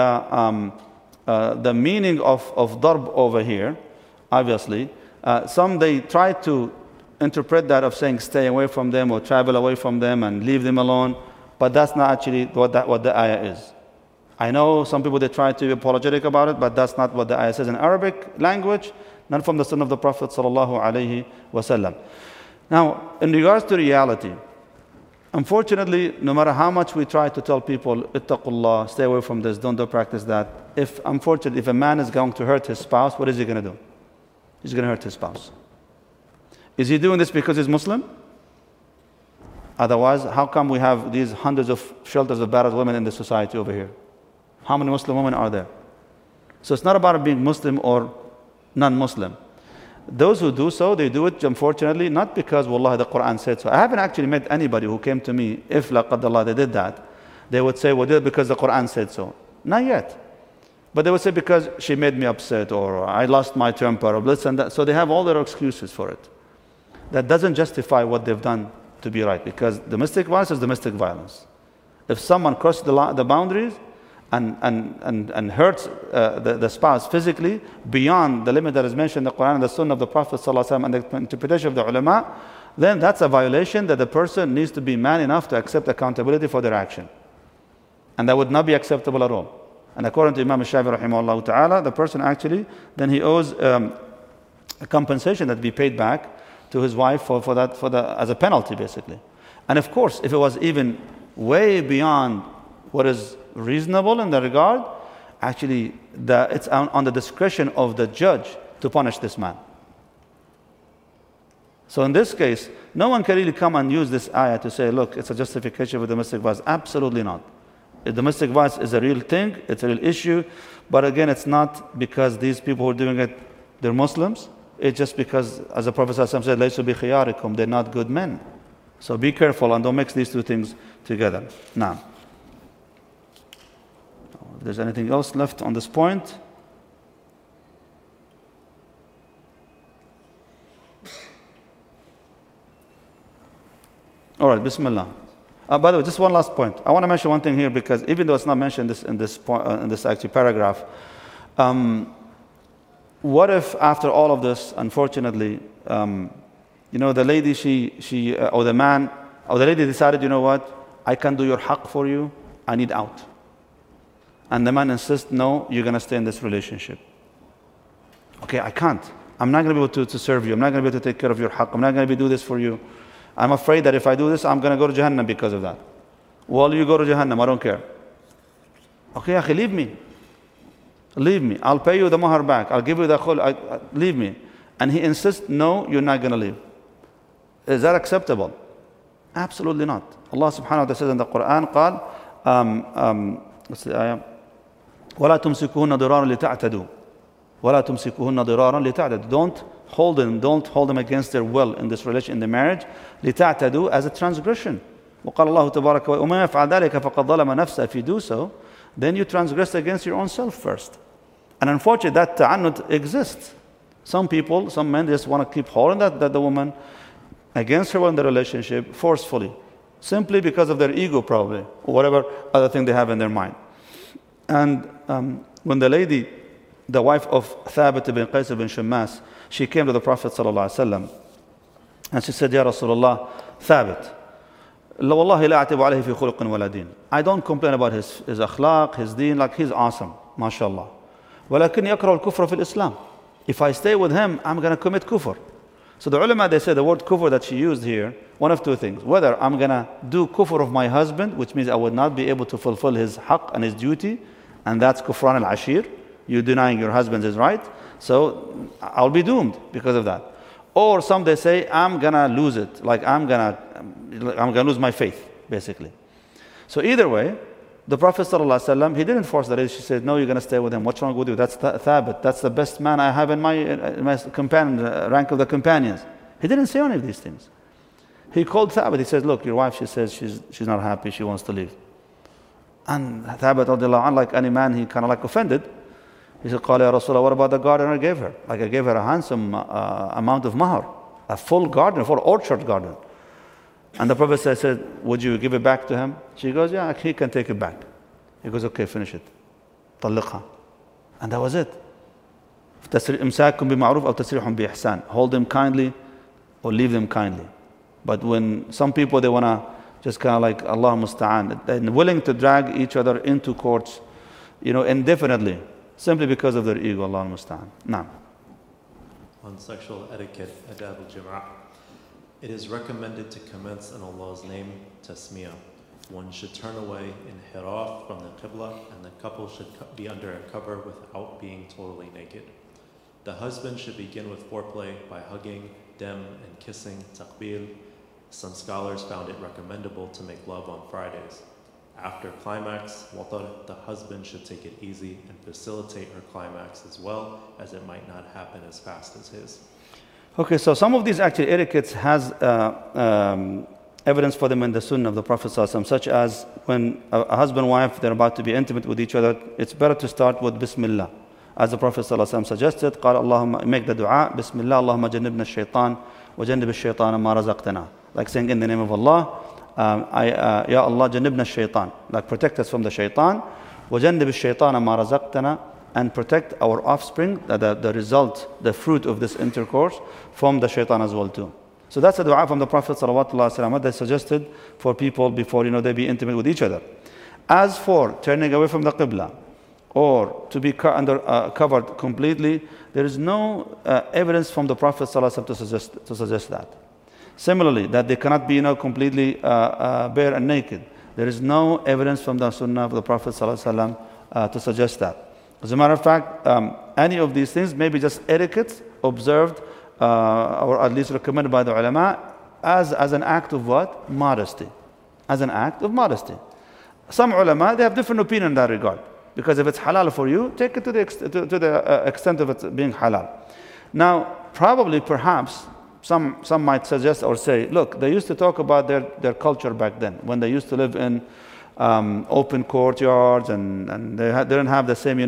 the meaning of darb over here, obviously. Some they try to interpret that of saying stay away from them or travel away from them and leave them alone, but that's not actually what the ayah is. I know some people, they try to be apologetic about it, but that's not what the ayah says in Arabic language, not from the Sunnah of the Prophet sallallahu alaihi wasallam. Now, in regards to reality, unfortunately, no matter how much we try to tell people, ittaqullah, stay away from this, don't practice that, if a man is going to hurt his spouse, what is he going to do? He's going to hurt his spouse. Is he doing this because he's Muslim? Otherwise, how come we have these hundreds of shelters of battered women in the society over here? How many Muslim women are there? So it's not about being Muslim or non-Muslim. Those who do so, they do it, unfortunately, not because, wallah, the Quran said so. I haven't actually met anybody who came to me, if laqadallah they did that, they would say, well, did it because the Quran said so. Not yet. But they would say because she made me upset, or I lost my temper, or this and that. So they have all their excuses for it. That doesn't justify what they've done to be right, because domestic violence is domestic violence. If someone crosses the boundaries and hurts the spouse physically beyond the limit that is mentioned in the Quran and the Sunnah of the Prophet ﷺ and the interpretation of the ulama, then that's a violation that the person needs to be man enough to accept accountability for their action. And that would not be acceptable at all. And according to Imam Shafi'i rahimahullah ta'ala, the person actually, then he owes a compensation that be paid back to his wife for that as a penalty, basically. And of course, if it was even way beyond what is reasonable in that regard, actually it's on the discretion of the judge to punish this man. So in this case, no one can really come and use this ayah to say, look, it's a justification for domestic violence. Absolutely not. Domestic violence is a real thing, it's a real issue, but again, it's not because these people who are doing it, they're Muslims. It's just because, as the Prophet ﷺ said, لَيْسُوا بِخِيَارِكُمْ, they're not good men. So be careful and don't mix these two things together. Now, if there's anything else left on this point. All right, Bismillah. By the way, just one last point. I want to mention one thing here, because even though it's not mentioned in this actually paragraph, what if after all of this, unfortunately, the lady, or the man, or the lady decided, you know what, I can do your haqq for you, I need out. And the man insists, no, you're going to stay in this relationship. Okay, I can't. I'm not going to be able to serve you. I'm not going to be able to take care of your haqq. I'm not going to do this for you. I'm afraid that if I do this, I'm going to go to Jahannam because of that. Well, you go to Jahannam, I don't care. Okay, akhi, leave me. Leave me. I'll pay you the mahar back. I'll give you the khul. Leave me. And he insists, no, you're not going to leave. Is that acceptable? Absolutely not. Allah subhanahu wa ta'ala says in the Quran, قال, what's the ayah? وَلَا تُمْسِكُهُنَّ ضِرَارًا لِتَعْتَدُوا وَلَا تُمْسِكُهُنَّ ضِرَارًا لِتَعْتَدُوا. Don't hold them against their will in this relation, in the marriage, لِتَعْتَدُوا, as a transgression. وقال الله تبارك ومن يفعل ذلك فقد ظلم نفسه. If you do so, then you transgress against your own self first. And unfortunately, that ta'annud exists. Some people, some men just want to keep holding that the woman against her in the relationship forcefully, simply because of their ego probably, or whatever other thing they have in their mind. And when the lady, the wife of Thabit ibn Qais ibn Shammas, she came to the Prophet ﷺ and she said, Ya Rasulullah, Thabit, لا والله لا أعتب عليه في خلق ولا دين. I don't complain about his akhlaq, his deen, like he's awesome, mashallah. ولكن يكره الكفر في الإسلام. If I stay with him, I'm going to commit kufr. So the ulama, they say the word kufr that she used here, one of two things. Whether I'm going to do kufr of my husband, which means I would not be able to fulfill his haqq and his duty, and that's kufran al-ashir, you denying your husband his right, so I'll be doomed because of that. Or some they say, I'm going to lose it, like I'm going to lose my faith, basically. So either way, the Prophet ﷺ, he didn't force that. She said, no, you're going to stay with him. What's wrong with you? That's Thabit. That's the best man I have in my companion, rank of the companions. He didn't say any of these things. He called Thabit. He said, look, your wife, she says she's not happy. She wants to leave. And Thabit, like any man, he kind of like offended. He said, قال يا رسول الله, what about the garden I gave her? Like I gave her a handsome amount of mahar, a full garden, a full orchard garden. And the Prophet said, would you give it back to him? She goes, yeah, he can take it back. He goes, okay, finish it. طلقها. And that was it. إمساككم بمعروف أو تسريح بإحسان. Hold them kindly or leave them kindly. But when some people, they want to just kind of like, Allah musta'an, and willing to drag each other into courts, indefinitely, simply because of their ego, Allah musta'an. Naam. On sexual etiquette, adab al-jama'. It is recommended to commence in Allah's name, tasmiyah. One should turn away in hiraf from the qibla, and the couple should be under a cover without being totally naked. The husband should begin with foreplay by hugging, dem, and kissing, taqbil. Some scholars found it recommendable to make love on Fridays. After climax, watar, the husband should take it easy and facilitate her climax as well, as it might not happen as fast as his. Okay, so some of these actually etiquettes has evidence for them in the Sunnah of the Prophet ﷺ, such as when a husband and wife, they're about to be intimate with each other, it's better to start with Bismillah. As the Prophet ﷺ suggested, قال اللهم, make the dua, Bismillah, اللهم جنبنا الشيطان وجنب الشيطان ما رزقتنا. Like saying in the name of Allah, Ya Allah, جنبنا الشيطان. Like protect us from the shaitan. وجنب الشيطان ما رزقتنا. And protect our offspring, the result, the fruit of this intercourse, from the shaitan as well too. So that's a dua from the Prophet ﷺ that suggested for people before they be intimate with each other. As for turning away from the qibla or to be covered completely, there is no evidence from the Prophet ﷺ to suggest that. Similarly, that they cannot be completely bare and naked. There is no evidence from the Sunnah of the Prophet ﷺ to suggest that. As a matter of fact, any of these things may be just etiquette observed or at least recommended by the ulama as an act of what? Modesty. As an act of modesty. Some ulama, they have different opinion in that regard. Because if it's halal for you, take it to the extent of it being halal. Now, probably, perhaps, some might suggest or say, look, they used to talk about their culture back then, when they used to live in open courtyards and they didn't have the same,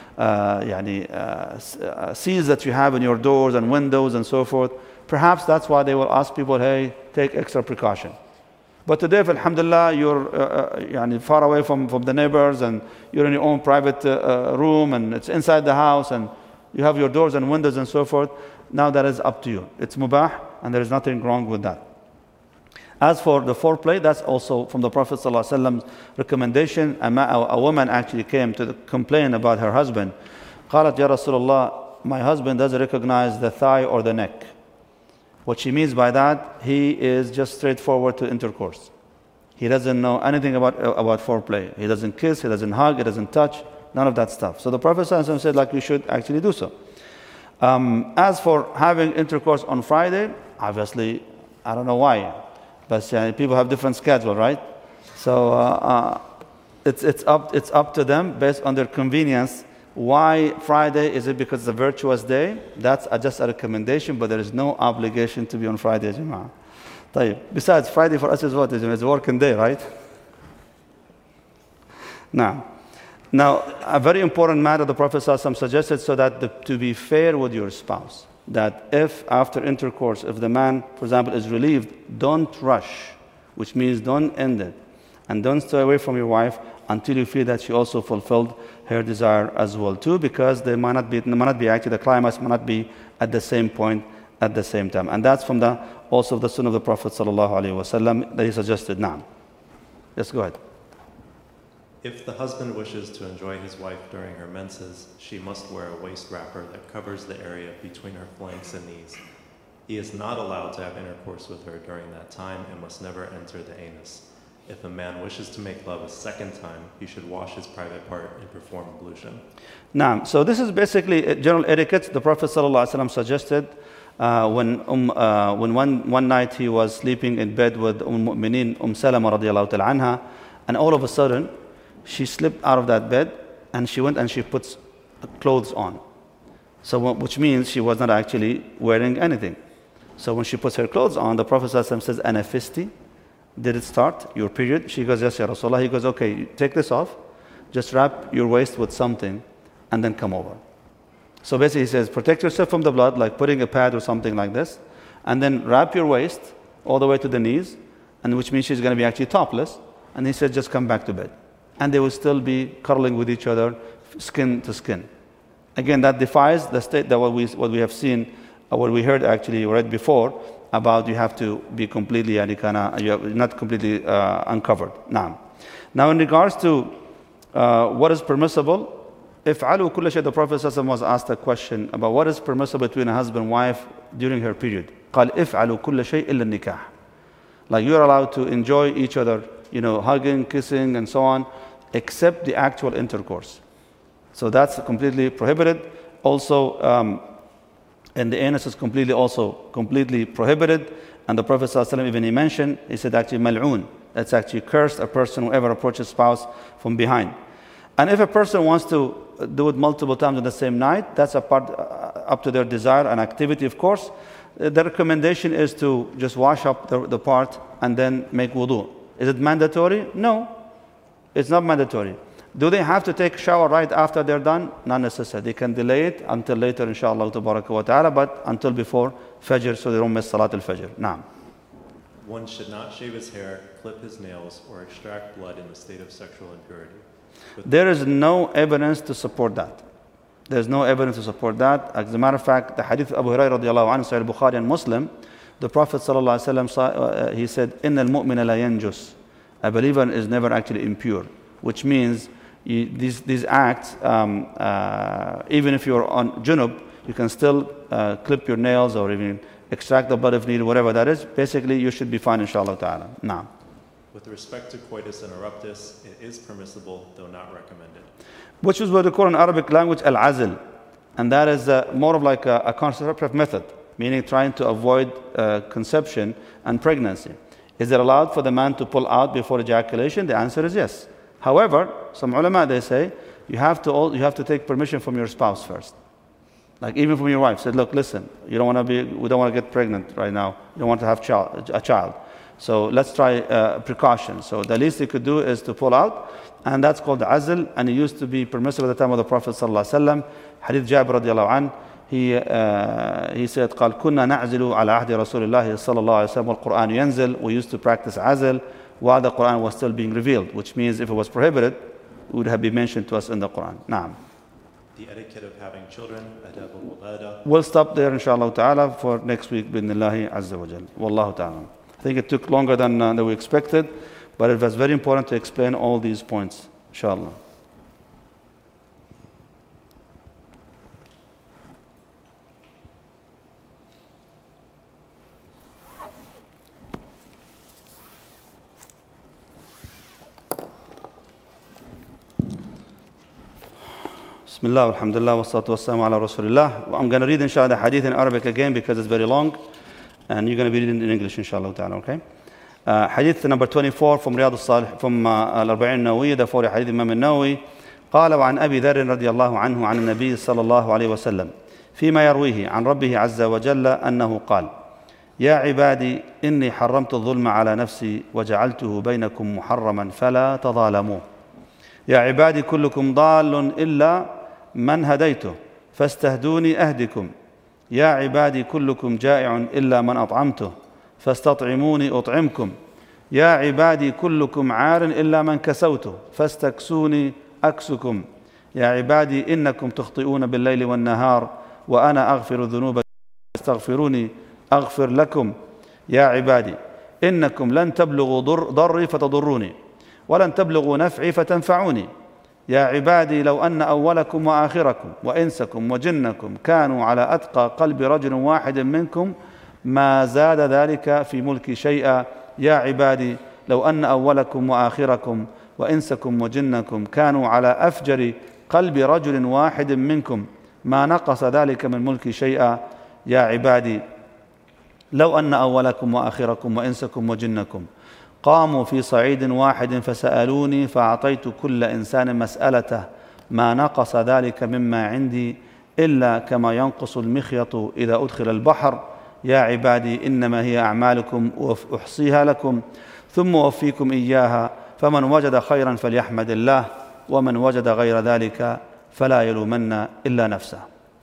seals that you have in your doors and windows and so forth. Perhaps that's why they will ask people, hey, take extra precaution. But today, alhamdulillah, you're far away from the neighbors and you're in your own private room and it's inside the house and you have your doors and windows and so forth. Now that is up to you. It's mubah and there is nothing wrong with that. As for the foreplay, that's also from the Prophet ﷺ's recommendation. A woman actually came to complain about her husband. قالت يا رسول الله, my husband doesn't recognize the thigh or the neck. What she means by that, he is just straightforward to intercourse. He doesn't know anything about foreplay. He doesn't kiss, he doesn't hug, he doesn't touch, none of that stuff. So the Prophet ﷺ said, like, you should actually do so. As for having intercourse on Friday, obviously, I don't know why. But people have different schedule, right? So it's up to them based on their convenience. Why Friday? Is it because it's a virtuous day? That's just a recommendation, but there is no obligation to be on Friday, Jama'ah. Besides, Friday for us is what? It's a working day, right? Now, Now, a very important matter the Prophet ﷺ suggested, so that to be fair with your spouse, that if after intercourse, if the man, for example, is relieved, don't rush, which means don't end it, and don't stay away from your wife until you feel that she also fulfilled her desire as well too, because they might not be actually, the climax might not be at the same point at the same time. And that's from also the sunnah of the Prophet ﷺ that he suggested. Now, let's go ahead. If the husband wishes to enjoy his wife during her menses, she must wear a waist wrapper that covers the area between her flanks and knees. He is not allowed to have intercourse with her during that time and must never enter the anus. If a man wishes to make love a second time, he should wash his private part and perform ablution. Now, so this is basically general etiquette. The Prophet ﷺ suggested when one night he was sleeping in bed with Mu'mineen Salama radiallahu ta'ala anha, and all of a sudden she slipped out of that bed and she went and she puts clothes on. So which means she was not actually wearing anything. So when she puts her clothes on, the Prophet ﷺ says, Anafisti, did it start, your period? She goes, yes, Ya Rasulullah. He goes, okay, take this off, just wrap your waist with something and then come over. So basically he says, protect yourself from the blood, like putting a pad or something like this, and then wrap your waist all the way to the knees, and which means she's going to be actually topless. And he said, just come back to bed. And they will still be cuddling with each other, skin to skin. Again, that defies the state that what we have seen, what we heard actually, read before, about you have to be completely, not completely uncovered. Now in regards to what is permissible, if'alu kulla shay, the Prophet was asked a question about what is permissible between a husband and wife during her period. قال if'alu kulla shay illa nikah. Like you are allowed to enjoy each other, hugging, kissing, and so on, except the actual intercourse. So that's completely prohibited. Also, and the anus is completely prohibited. And the Prophet ﷺ, even he mentioned, he said actually mal'oon, that's actually cursed, a person who ever approaches spouse from behind. And if a person wants to do it multiple times in the same night, that's up to their desire and activity, of course. The recommendation is to just wash up the part and then make wudu. Is it mandatory? No, it's not mandatory. Do they have to take a shower right after they're done? Not necessary. They can delay it until later, inshallah ta'ala, but until before Fajr, so they don't miss Salat al-Fajr. Naam. One should not shave his hair, clip his nails, or extract blood in a state of sexual impurity. There is no evidence to support that. There's no evidence to support that. As a matter of fact, the hadith of Abu Hurairah radiallahu anhu, Sahih Bukhari and Muslim, the Prophet sallallahu alaihi wasallam, he said, "Inna al-mu'mina la yanjus." A believer is never actually impure, which means these acts, even if you're on junub, you can still clip your nails or even extract the blood if needed, whatever that is. Basically, you should be fine, inshallah ta'ala. Now, with respect to coitus interruptus, it is permissible, though not recommended. Which is what they call in Arabic language al-azl, and that is more of like a contraceptive method, meaning trying to avoid conception and pregnancy. Is it allowed for the man to pull out before ejaculation? The answer is yes. However, some ulama, they say you have to take permission from your spouse first, like even from your wife. Said, look, listen, we don't want to get pregnant right now. You don't want to have a child. So let's try precaution. So the least you could do is to pull out, and that's called azl, and it used to be permissible at the time of the Prophet sallallahu alaihi wasallam. Hadith Jabir radiallahu anh, he said, قال كنا نعزل على عهد رسول الله صلى الله عليه وسلم والقرآن ينزل. We used to practice azl while the Quran was still being revealed, which means if it was prohibited, it would have been mentioned to us in the Quran. Naam. The etiquette of having children, adab al-wulada. We'll stop there, inshallah ta'ala, for next week, bidnillahi azza wa jal. Wallahu ta'ala. I think it took longer than we expected, but it was very important to explain all these points, inshallah. Bismillah, alhamdulillah, wa salatu wassalamu ala rasulillah. I'm going to read, inshallah, the hadith in Arabic again because it's very long, and you're going to be reading in English, inshallah ta'ala, okay? Hadith number 24 from Riyadh al-Salih, from Al-Arba'in Nawawiyya, the 40 hadith Imam al-Nawawi. قال وعن أبي ذر رضي الله عنه عن النبي صلى الله عليه وسلم فيما يرويه عن ربه عز وجل أنه قال يا عبادي إني حرمت الظلم على نفسي وجعلته بينكم محرما فلا تظالموا. يا عبادي كلكم ضال إلا من هديته فاستهدوني أهدكم يا عبادي كلكم جائع إلا من أطعمته فاستطعموني أطعمكم يا عبادي كلكم عار إلا من كسوته فاستكسوني أكسكم يا عبادي إنكم تخطئون بالليل والنهار وأنا أغفر الذنوب فاستغفروني أغفر لكم يا عبادي إنكم لن تبلغوا ضري فتضروني ولن تبلغوا نفعي فتنفعوني يا عبادي لو أن أولكم وآخركم وإنسكم وجنكم كانوا على أتقى قلب رجل واحد منكم ما زاد ذلك في ملكي شيئا يا عبادي لو أن أولكم وآخركم وإنسكم وجنكم كانوا على أفجر قلب رجل واحد منكم ما نقص ذلك من ملكي شيئا يا عبادي لو أن أولكم وآخركم وإنسكم وجنكم قاموا في صعيد واحد فسألوني فأعطيت كل إنسان مسألته ما نقص ذلك مما عندي إلا كما ينقص المخيط إذا أدخل البحر يا عبادي إنما هي أعمالكم أحصيها لكم ثم أوفيكم إياها فمن وجد خيرا فليحمد الله ومن وجد غير ذلك فلا يلومن إلا نفسه.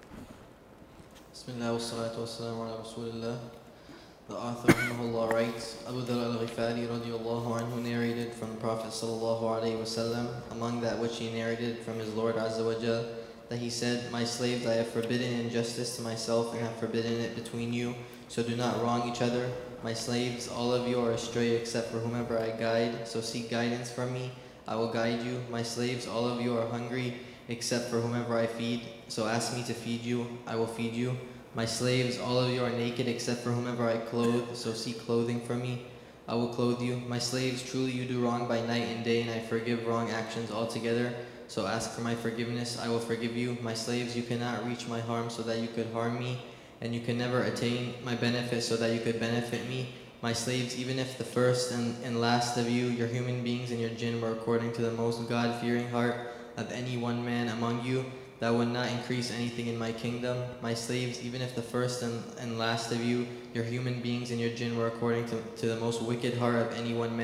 بسم الله والصلاة والسلام على رسول الله. The author rahimahullah writes, Abu Dhar al-Ghifari radiyallahu anhu narrated from the Prophet sallallahu alayhi wasallam, among that which he narrated from his Lord Azza wa Jal, that he said, My slaves, I have forbidden injustice to myself and have forbidden it between you, so do not wrong each other. My slaves, all of you are astray except for whomever I guide, so seek guidance from me, I will guide you. My slaves, all of you are hungry except for whomever I feed, so ask me to feed you, I will feed you. My slaves, all of you are naked except for whomever I clothe, so seek clothing from me, I will clothe you. My slaves, truly you do wrong by night and day, and I forgive wrong actions altogether, so ask for my forgiveness, I will forgive you. My slaves, you cannot reach my harm so that you could harm me, and you can never attain my benefit so that you could benefit me. My slaves, even if the first and last of you, your human beings and your jinn, were according to the most God-fearing heart of any one man among you, that would not increase anything in my kingdom. My slaves, even if the first and last of you, your human beings and your jinn, were according to the most wicked heart of any one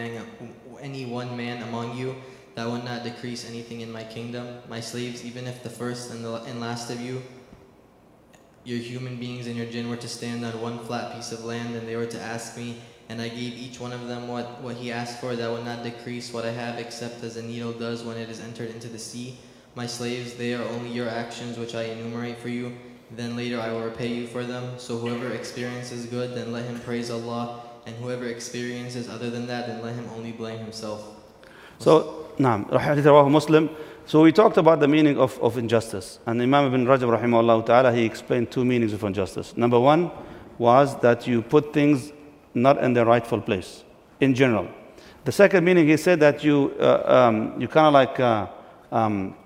man among you, that would not decrease anything in my kingdom. My slaves, even if the first and last of you, your human beings and your jinn, were to stand on one flat piece of land and they were to ask me, and I gave each one of them what he asked for, that would not decrease what I have except as a needle does when it is entered into the sea. My slaves, they are only your actions which I enumerate for you, then later I will repay you for them. So whoever experiences good, then let him praise Allah, and whoever experiences other than that, then let him only blame himself. So, Muslim. So we talked about the meaning of injustice, and Imam Ibn Rajab rahimahullah ta'ala, he explained two meanings of injustice. Number one was that you put things not in their rightful place, in general. The second meaning, he said that you kind of like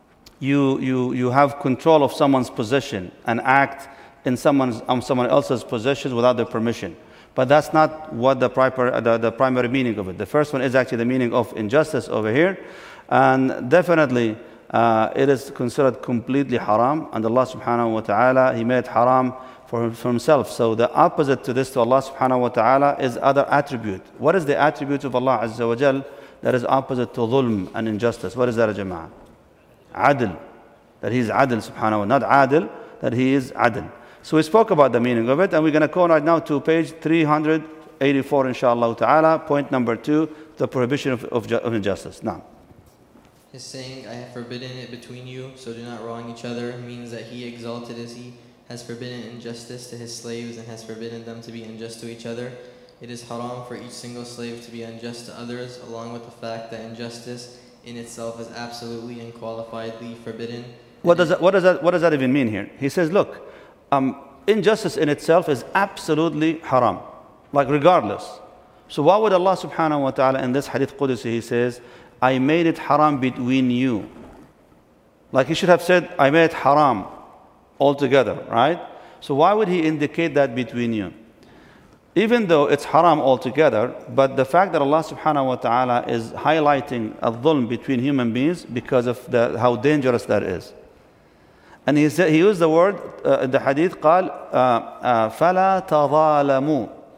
you have control of someone's possession and act in someone else's possessions without their permission. But that's not what the primary meaning of it. The first one is actually the meaning of injustice over here. And definitely it is considered completely haram. And Allah subhanahu wa ta'ala, He made haram for Himself. So the opposite to this, to Allah subhanahu wa ta'ala, is other attribute. What is the attribute of Allah azza wa jal that is opposite to dhulm and injustice? What is that, jama'ah? Adl, that He is adl subhanahu wa ta'ala, not adl, that He is adl. So we spoke about the meaning of it, and we're going to go right now to page 384 inshaAllah ta'ala, point number 2, the prohibition of injustice. Now, his saying, I have forbidden it between you, so do not wrong each other, means that He, exalted as He, has forbidden injustice to His slaves and has forbidden them to be unjust to each other. It is haram for each single slave to be unjust to others, along with the fact that injustice in itself is absolutely and qualifiedly forbidden. What does that even mean here? He says, look, injustice in itself is absolutely haram, like regardless. So why would Allah subhanahu wa ta'ala in this hadith Qudsi, He says, I made it haram between you. Like He should have said, I made it haram altogether, right? So why would He indicate that between you? Even though it's haram altogether, but the fact that Allah subhanahu wa ta'ala is highlighting al-dhulm between human beings because of how dangerous that is. And He used the word in the hadith, قال فَلَا تَظَالَمُوا.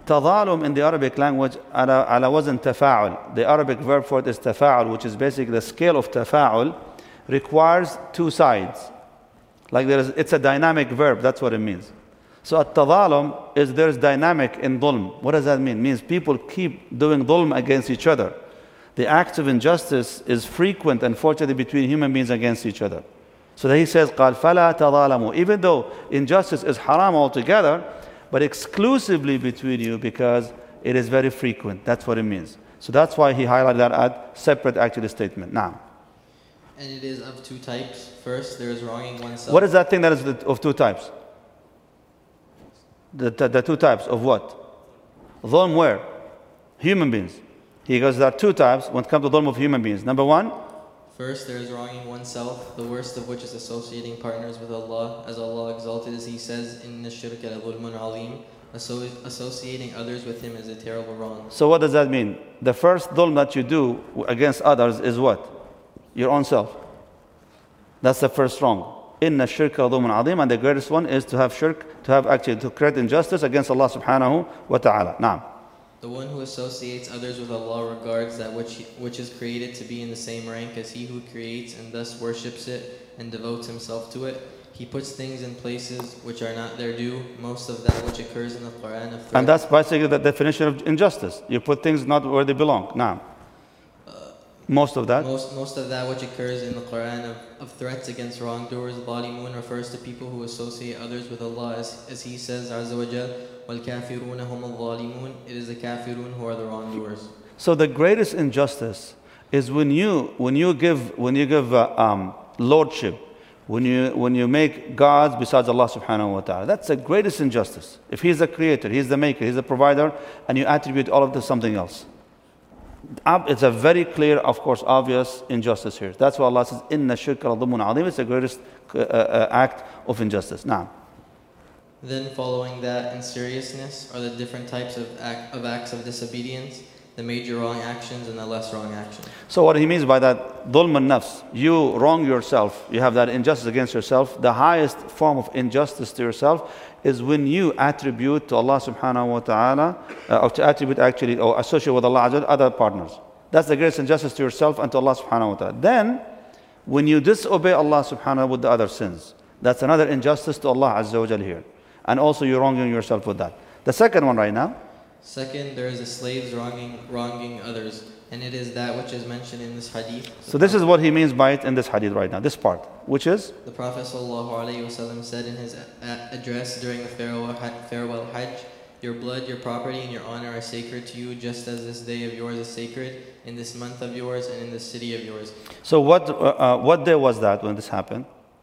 Tadalum in the Arabic language, ala wazn tafa'ul. The Arabic verb for it is tafa'ul, which is basically the scale of tafa'ul, requires two sides. Like it's a dynamic verb, that's what it means. So at-tadalum is there's dynamic in dhulm. What does that mean? It means people keep doing dhulm against each other. The acts of injustice is frequent, unfortunately, between human beings against each other. So he says, قال فلا تظالموا. Even though injustice is haram altogether, but exclusively between you because it is very frequent. That's what it means. So that's why he highlighted that at separate actually statement. Now, And it is of two types. First, there is wronging oneself. what is that thing that is of two types? The two types of what? Dhulm where? Human beings. He goes, there are two types when it comes to dhulm of human beings. Number one, First, there is wronging oneself, the worst of which is associating partners with Allah, as Allah exalted as He says, إِنَّ الشِّرْكَ لَظُلْمٌ عَظِيمٌ. Associating others with Him is a terrible wrong. so what does that mean? The first dhulm that you do against others is what? Your own self. That's the first wrong. إِنَّ الشِّرْكَ لَظُلْمٌ عَظِيمٌ. And the greatest one is to have shirk, to create injustice against Allah subhanahu wa ta'ala. Now, The one who associates others with Allah regards that which is created to be in the same rank as He who creates and thus worships it and devotes himself to it. He puts things in places which are not their due, most of that which occurs in the Quran of threat. and that's basically the definition of injustice. You put things not where they belong. Now, most of that. Most of that which occurs in the Quran of threats against wrongdoers. Zalimun refers to people who associate others with Allah, as He says, Azza wa Jal, وَالْكَافِرُونَ هُمُ الظَّالِمُونَ. It is the kafirun who are the wrongdoers. So the greatest injustice is when you give lordship, when you make gods besides Allah subhanahu wa ta'ala. That's the greatest injustice. If He's the creator, He's the maker, He's the provider, and you attribute all of this to something else. It's a very clear, of course, obvious injustice here. That's why Allah says, "Inna shirka ladhulmun azim." It's the greatest act of injustice. Now, Then following that in seriousness are the different types of acts of disobedience, the major wrong actions and the less wrong actions. so what he means by that, dhulm al-nafs, you wrong yourself, you have that injustice against yourself. The highest form of injustice to yourself is when you attribute to Allah subhanahu wa ta'ala, or to attribute actually, or associate with Allah Azza wa Jalla other partners. That's the greatest injustice to yourself and to Allah subhanahu wa ta'ala. Then, when you disobey Allah subhanahu wa ta'ala with the other sins, that's another injustice to Allah Azza wa Jalla here. And also you're wronging yourself with that. The second one right now, Second, there is the slaves wronging others, and it is that which is mentioned in this hadith. so this is what he means by it in this hadith right now, this part, which is, The Prophet ﷺ said in his address during the farewell Hajj, "Your blood, your property, and your honor are sacred to you, just as this day of yours is sacred, in this month of yours, and in this city of yours." so what day was that when this happened?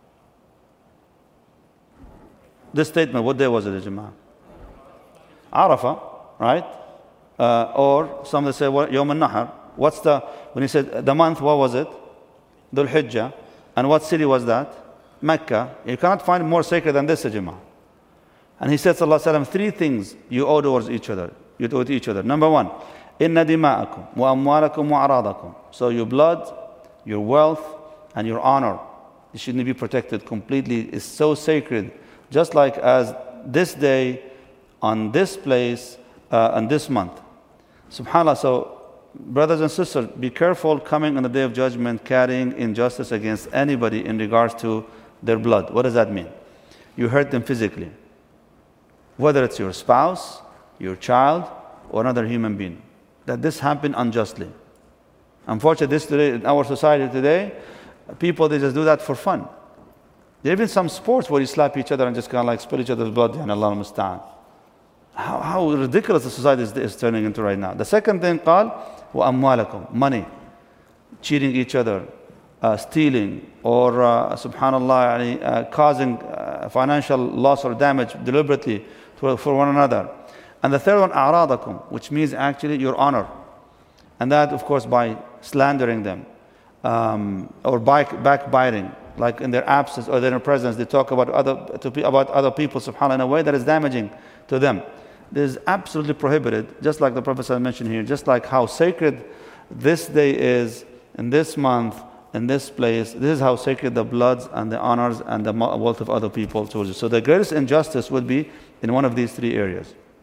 This statement, what day was it, Jama'ah? Arafah, right? Or some say, well, Yawm al-Nahr. When he said the month, what was it? Dhul Hijjah. And what city was that? Mecca. You cannot find more sacred than this, Jama'ah. And he said, sallallahu alaihi wasallam, three things you owe towards each other. You owe to each other. Number one, inna dima'akum wa amwalakum wa aradakum. So your blood, your wealth, and your honor, it should be protected completely. It's so sacred. Just like as this day, on this place, and this month. SubhanAllah, so brothers and sisters, be careful coming on the day of judgment carrying injustice against anybody in regards to their blood. What does that mean? You hurt them physically. Whether it's your spouse, your child, or another human being. That this happened unjustly. Unfortunately, this today, in our society today, people, they just do that for fun. There are even some sports where you slap each other and just kind of like spill each other's blood, and Allah musta'an. How ridiculous the society is turning into right now. The second thing, قال وَأَمْوَالَكُمْ, money, cheating each other, stealing, or subhanallah, causing financial loss or damage deliberately for one another. And the third one, أَعْرَاضَكُمْ, which means actually your honor. And that, of course, by slandering them, or backbiting, like in their absence or their presence, they talk about other people, subhanAllah, in a way that is damaging to them. This is absolutely prohibited, just like the Prophet mentioned here, just like how sacred this day is, in this month, in this place. This is how sacred the bloods and the honors and the wealth of other people towards you. So the greatest injustice would be in one of these three areas.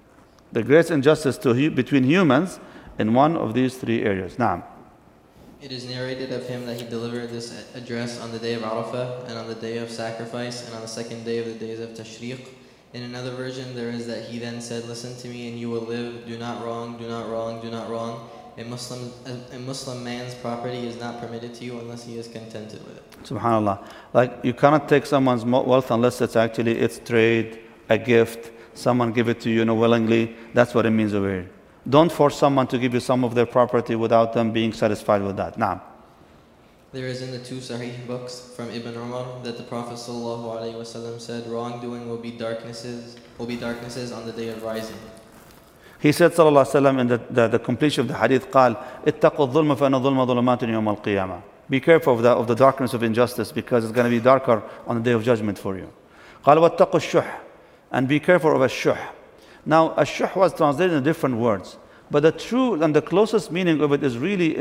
The greatest injustice between humans in one of these three areas. Naam. It is narrated of him that he delivered this address on the day of Arafah and on the day of sacrifice and on the second day of the days of Tashriq. In another version, there is that he then said, "Listen to me and you will live. Do not wrong, do not wrong, do not wrong. A Muslim man's property is not permitted to you unless he is contented with it." Subhanallah. Like, you cannot take someone's wealth unless it's trade, a gift, someone give it to you willingly. That's what it means over here. Don't force someone to give you some of their property without them being satisfied with that. Naam. There is in the two Sahih books from Ibn Umar that the Prophet ﷺ said, "Wrongdoing will be darknesses on the day of rising." He said, sallallahu alaihi wasallam, in the completion of the hadith, قال اتقوا الظلم فإن الظلم ظلمات يوم القيامة. Be careful of the darkness of injustice, because it's going to be darker on the day of judgment for you. قال واتقوا الشح, and be careful of الشح. Now, الشح was translated in different words, but the true and the closest meaning of it is really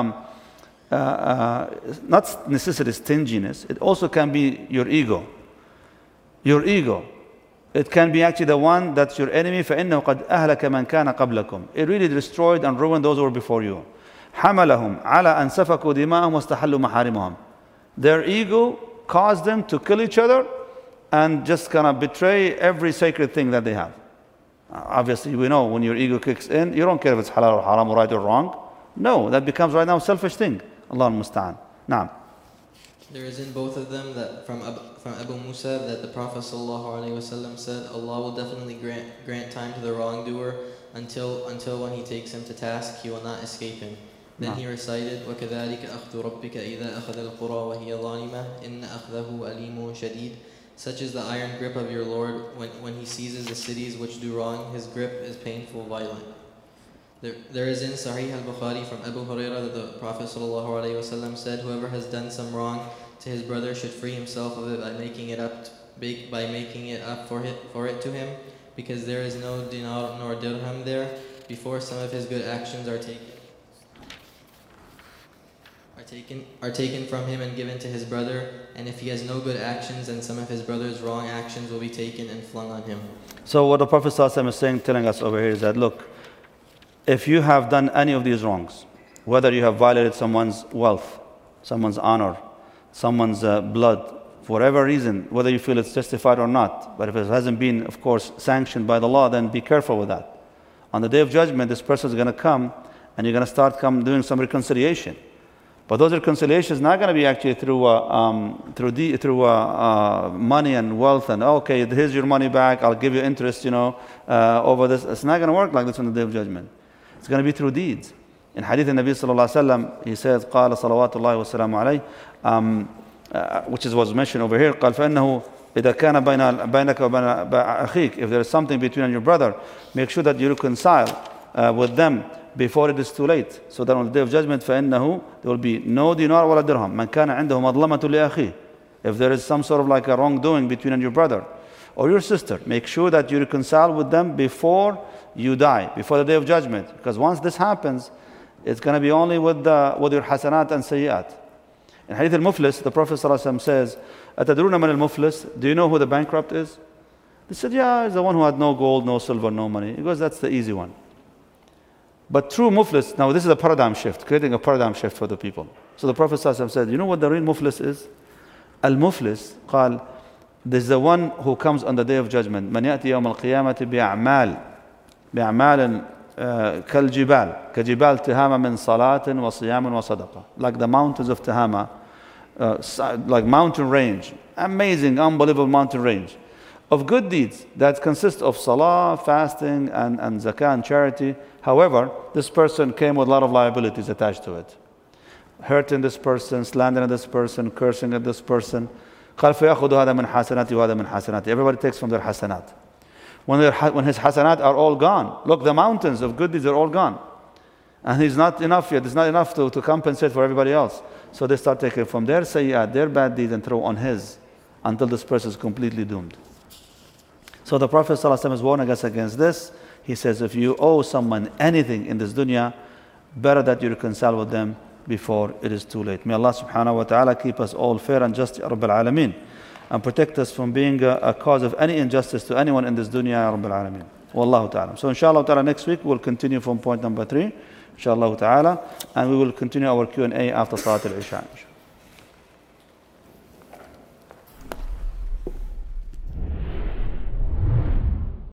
not necessarily stinginess. It also can be your ego. Your ego. It can be actually the one that's your enemy. فَإِنَّهُ قَدْ أَهْلَكَ مَنْ كَانَ قَبْلَكُمْ. It really destroyed and ruined those who were before you. حَمَلَهُمْ عَلَى أَنْ سَفَكُوا دِمَاءَهُمْ وَاسْتَحَلُّوا مَحَارِمَهُم. Their ego caused them to kill each other and just kind of betray every sacred thing that they have. Obviously, we know when your ego kicks in, you don't care if it's halal or haram or right or wrong. No, that becomes right now a selfish thing. Allah al-Musta'an. Naam. There is in both of them that from Abu Musa that the Prophet ﷺ said, "Allah will definitely grant time to the wrongdoer until when He takes him to task, he will not escape him." Then he recited, وَكَذَلِكَ أَخْذُ رَبِّكَ إِذَا أَخَذَ الْقُرَى وَهِيَ ظَالِمَةٌ إِنَّ أَخْذَهُ أَلِيمٌ شَدِيدٌ. Such is the iron grip of your Lord when He seizes the cities which do wrong. His grip is painful, violent. There is in Sahih al-Bukhari from Abu Hurairah that the Prophet ﷺ said, "Whoever has done some wrong to his brother should free himself of it by making it up for it to him, because there is no dinar nor dirham there before some of his good actions are taken from him and given to his brother, and if he has no good actions, then some of his brother's wrong actions will be taken and flung on him." So what the Prophet ﷺ is saying, telling us over here is that, look, if you have done any of these wrongs, whether you have violated someone's wealth, someone's honor, someone's blood, for whatever reason, whether you feel it's justified or not, but if it hasn't been, of course, sanctioned by the law, then be careful with that. On the day of judgment, this person is going to come and you're going to start doing some reconciliation. But those reconciliations not going to be actually through money and wealth and, okay, here's your money back, I'll give you interest, over this. It's not going to work like this on the day of judgment. It's going to be through deeds. In Hadith Nabi sallallahu alaihi wasallam, he says, قال صلوات الله وسلامه عليه, which was mentioned over here, قال فإنه إذا كان بينك وبين أخيك, if there is something between you and your brother, make sure that you reconcile with them before it is too late, so that on the day of judgment فإنه there will be no dinar ولا dirham. من كان عنده مظلمة لأخيه. If there is some sort of like a wrongdoing between you and your brother or your sister, make sure that you reconcile with them before you die, before the day of judgment. Because once this happens, it's going to be only with your hasanat and sayyat. In Hadith al-Muflis, the Prophet ﷺ says, أَتَدْرُونَ مَنِ الْمُفْلِس? Do you know who the bankrupt is? They said, yeah, it's the one who had no gold, no silver, no money. He goes, that's the easy one. But true muflis, now this is a paradigm shift, creating a paradigm shift for the people. So the Prophet ﷺ said, you know what the real muflis is? Al-muflis, قال, this is the one who comes on the day of judgment. مَنْ يَأْتِي يَوْمَ الْقِيَامَةِ بِأَعْمَالٍ كَالْجِبَالِ كَجِبَالِ تِهَامَ مِنْ صَلَاةٍ وَصِيَامٍ وَصَدَقَةٍ. Like the mountains of Tihama, like mountain range, amazing, unbelievable mountain range of good deeds that consist of salah, fasting, and zakah and charity. However, this person came with a lot of liabilities attached to it. Hurting this person, slandering this person, cursing at this person. قال فيأخذ هذا من حسناتي وهذا من حسناتي. Everybody takes from their hasanat. When his hasanat are all gone, look, the mountains of good deeds are all gone. And he's not enough yet. It's not enough to compensate for everybody else. So they start taking from their sayyat, their bad deeds, and throw on his until this person is completely doomed. So the Prophet ﷺ is warning us against this. He says, if you owe someone anything in this dunya, better that you reconcile with them before it is too late. May Allah subhanahu wa ta'ala keep us all fair and just, Ya Rabbil Alameen, and protect us from being a cause of any injustice to anyone in this dunya, Ya Rabbil Alameen. Wallahu ta'ala. So inshallah ta'ala next week we'll continue from point number 3. Inshallah ta'ala. And we will continue our Q&A after Salat al-Isha.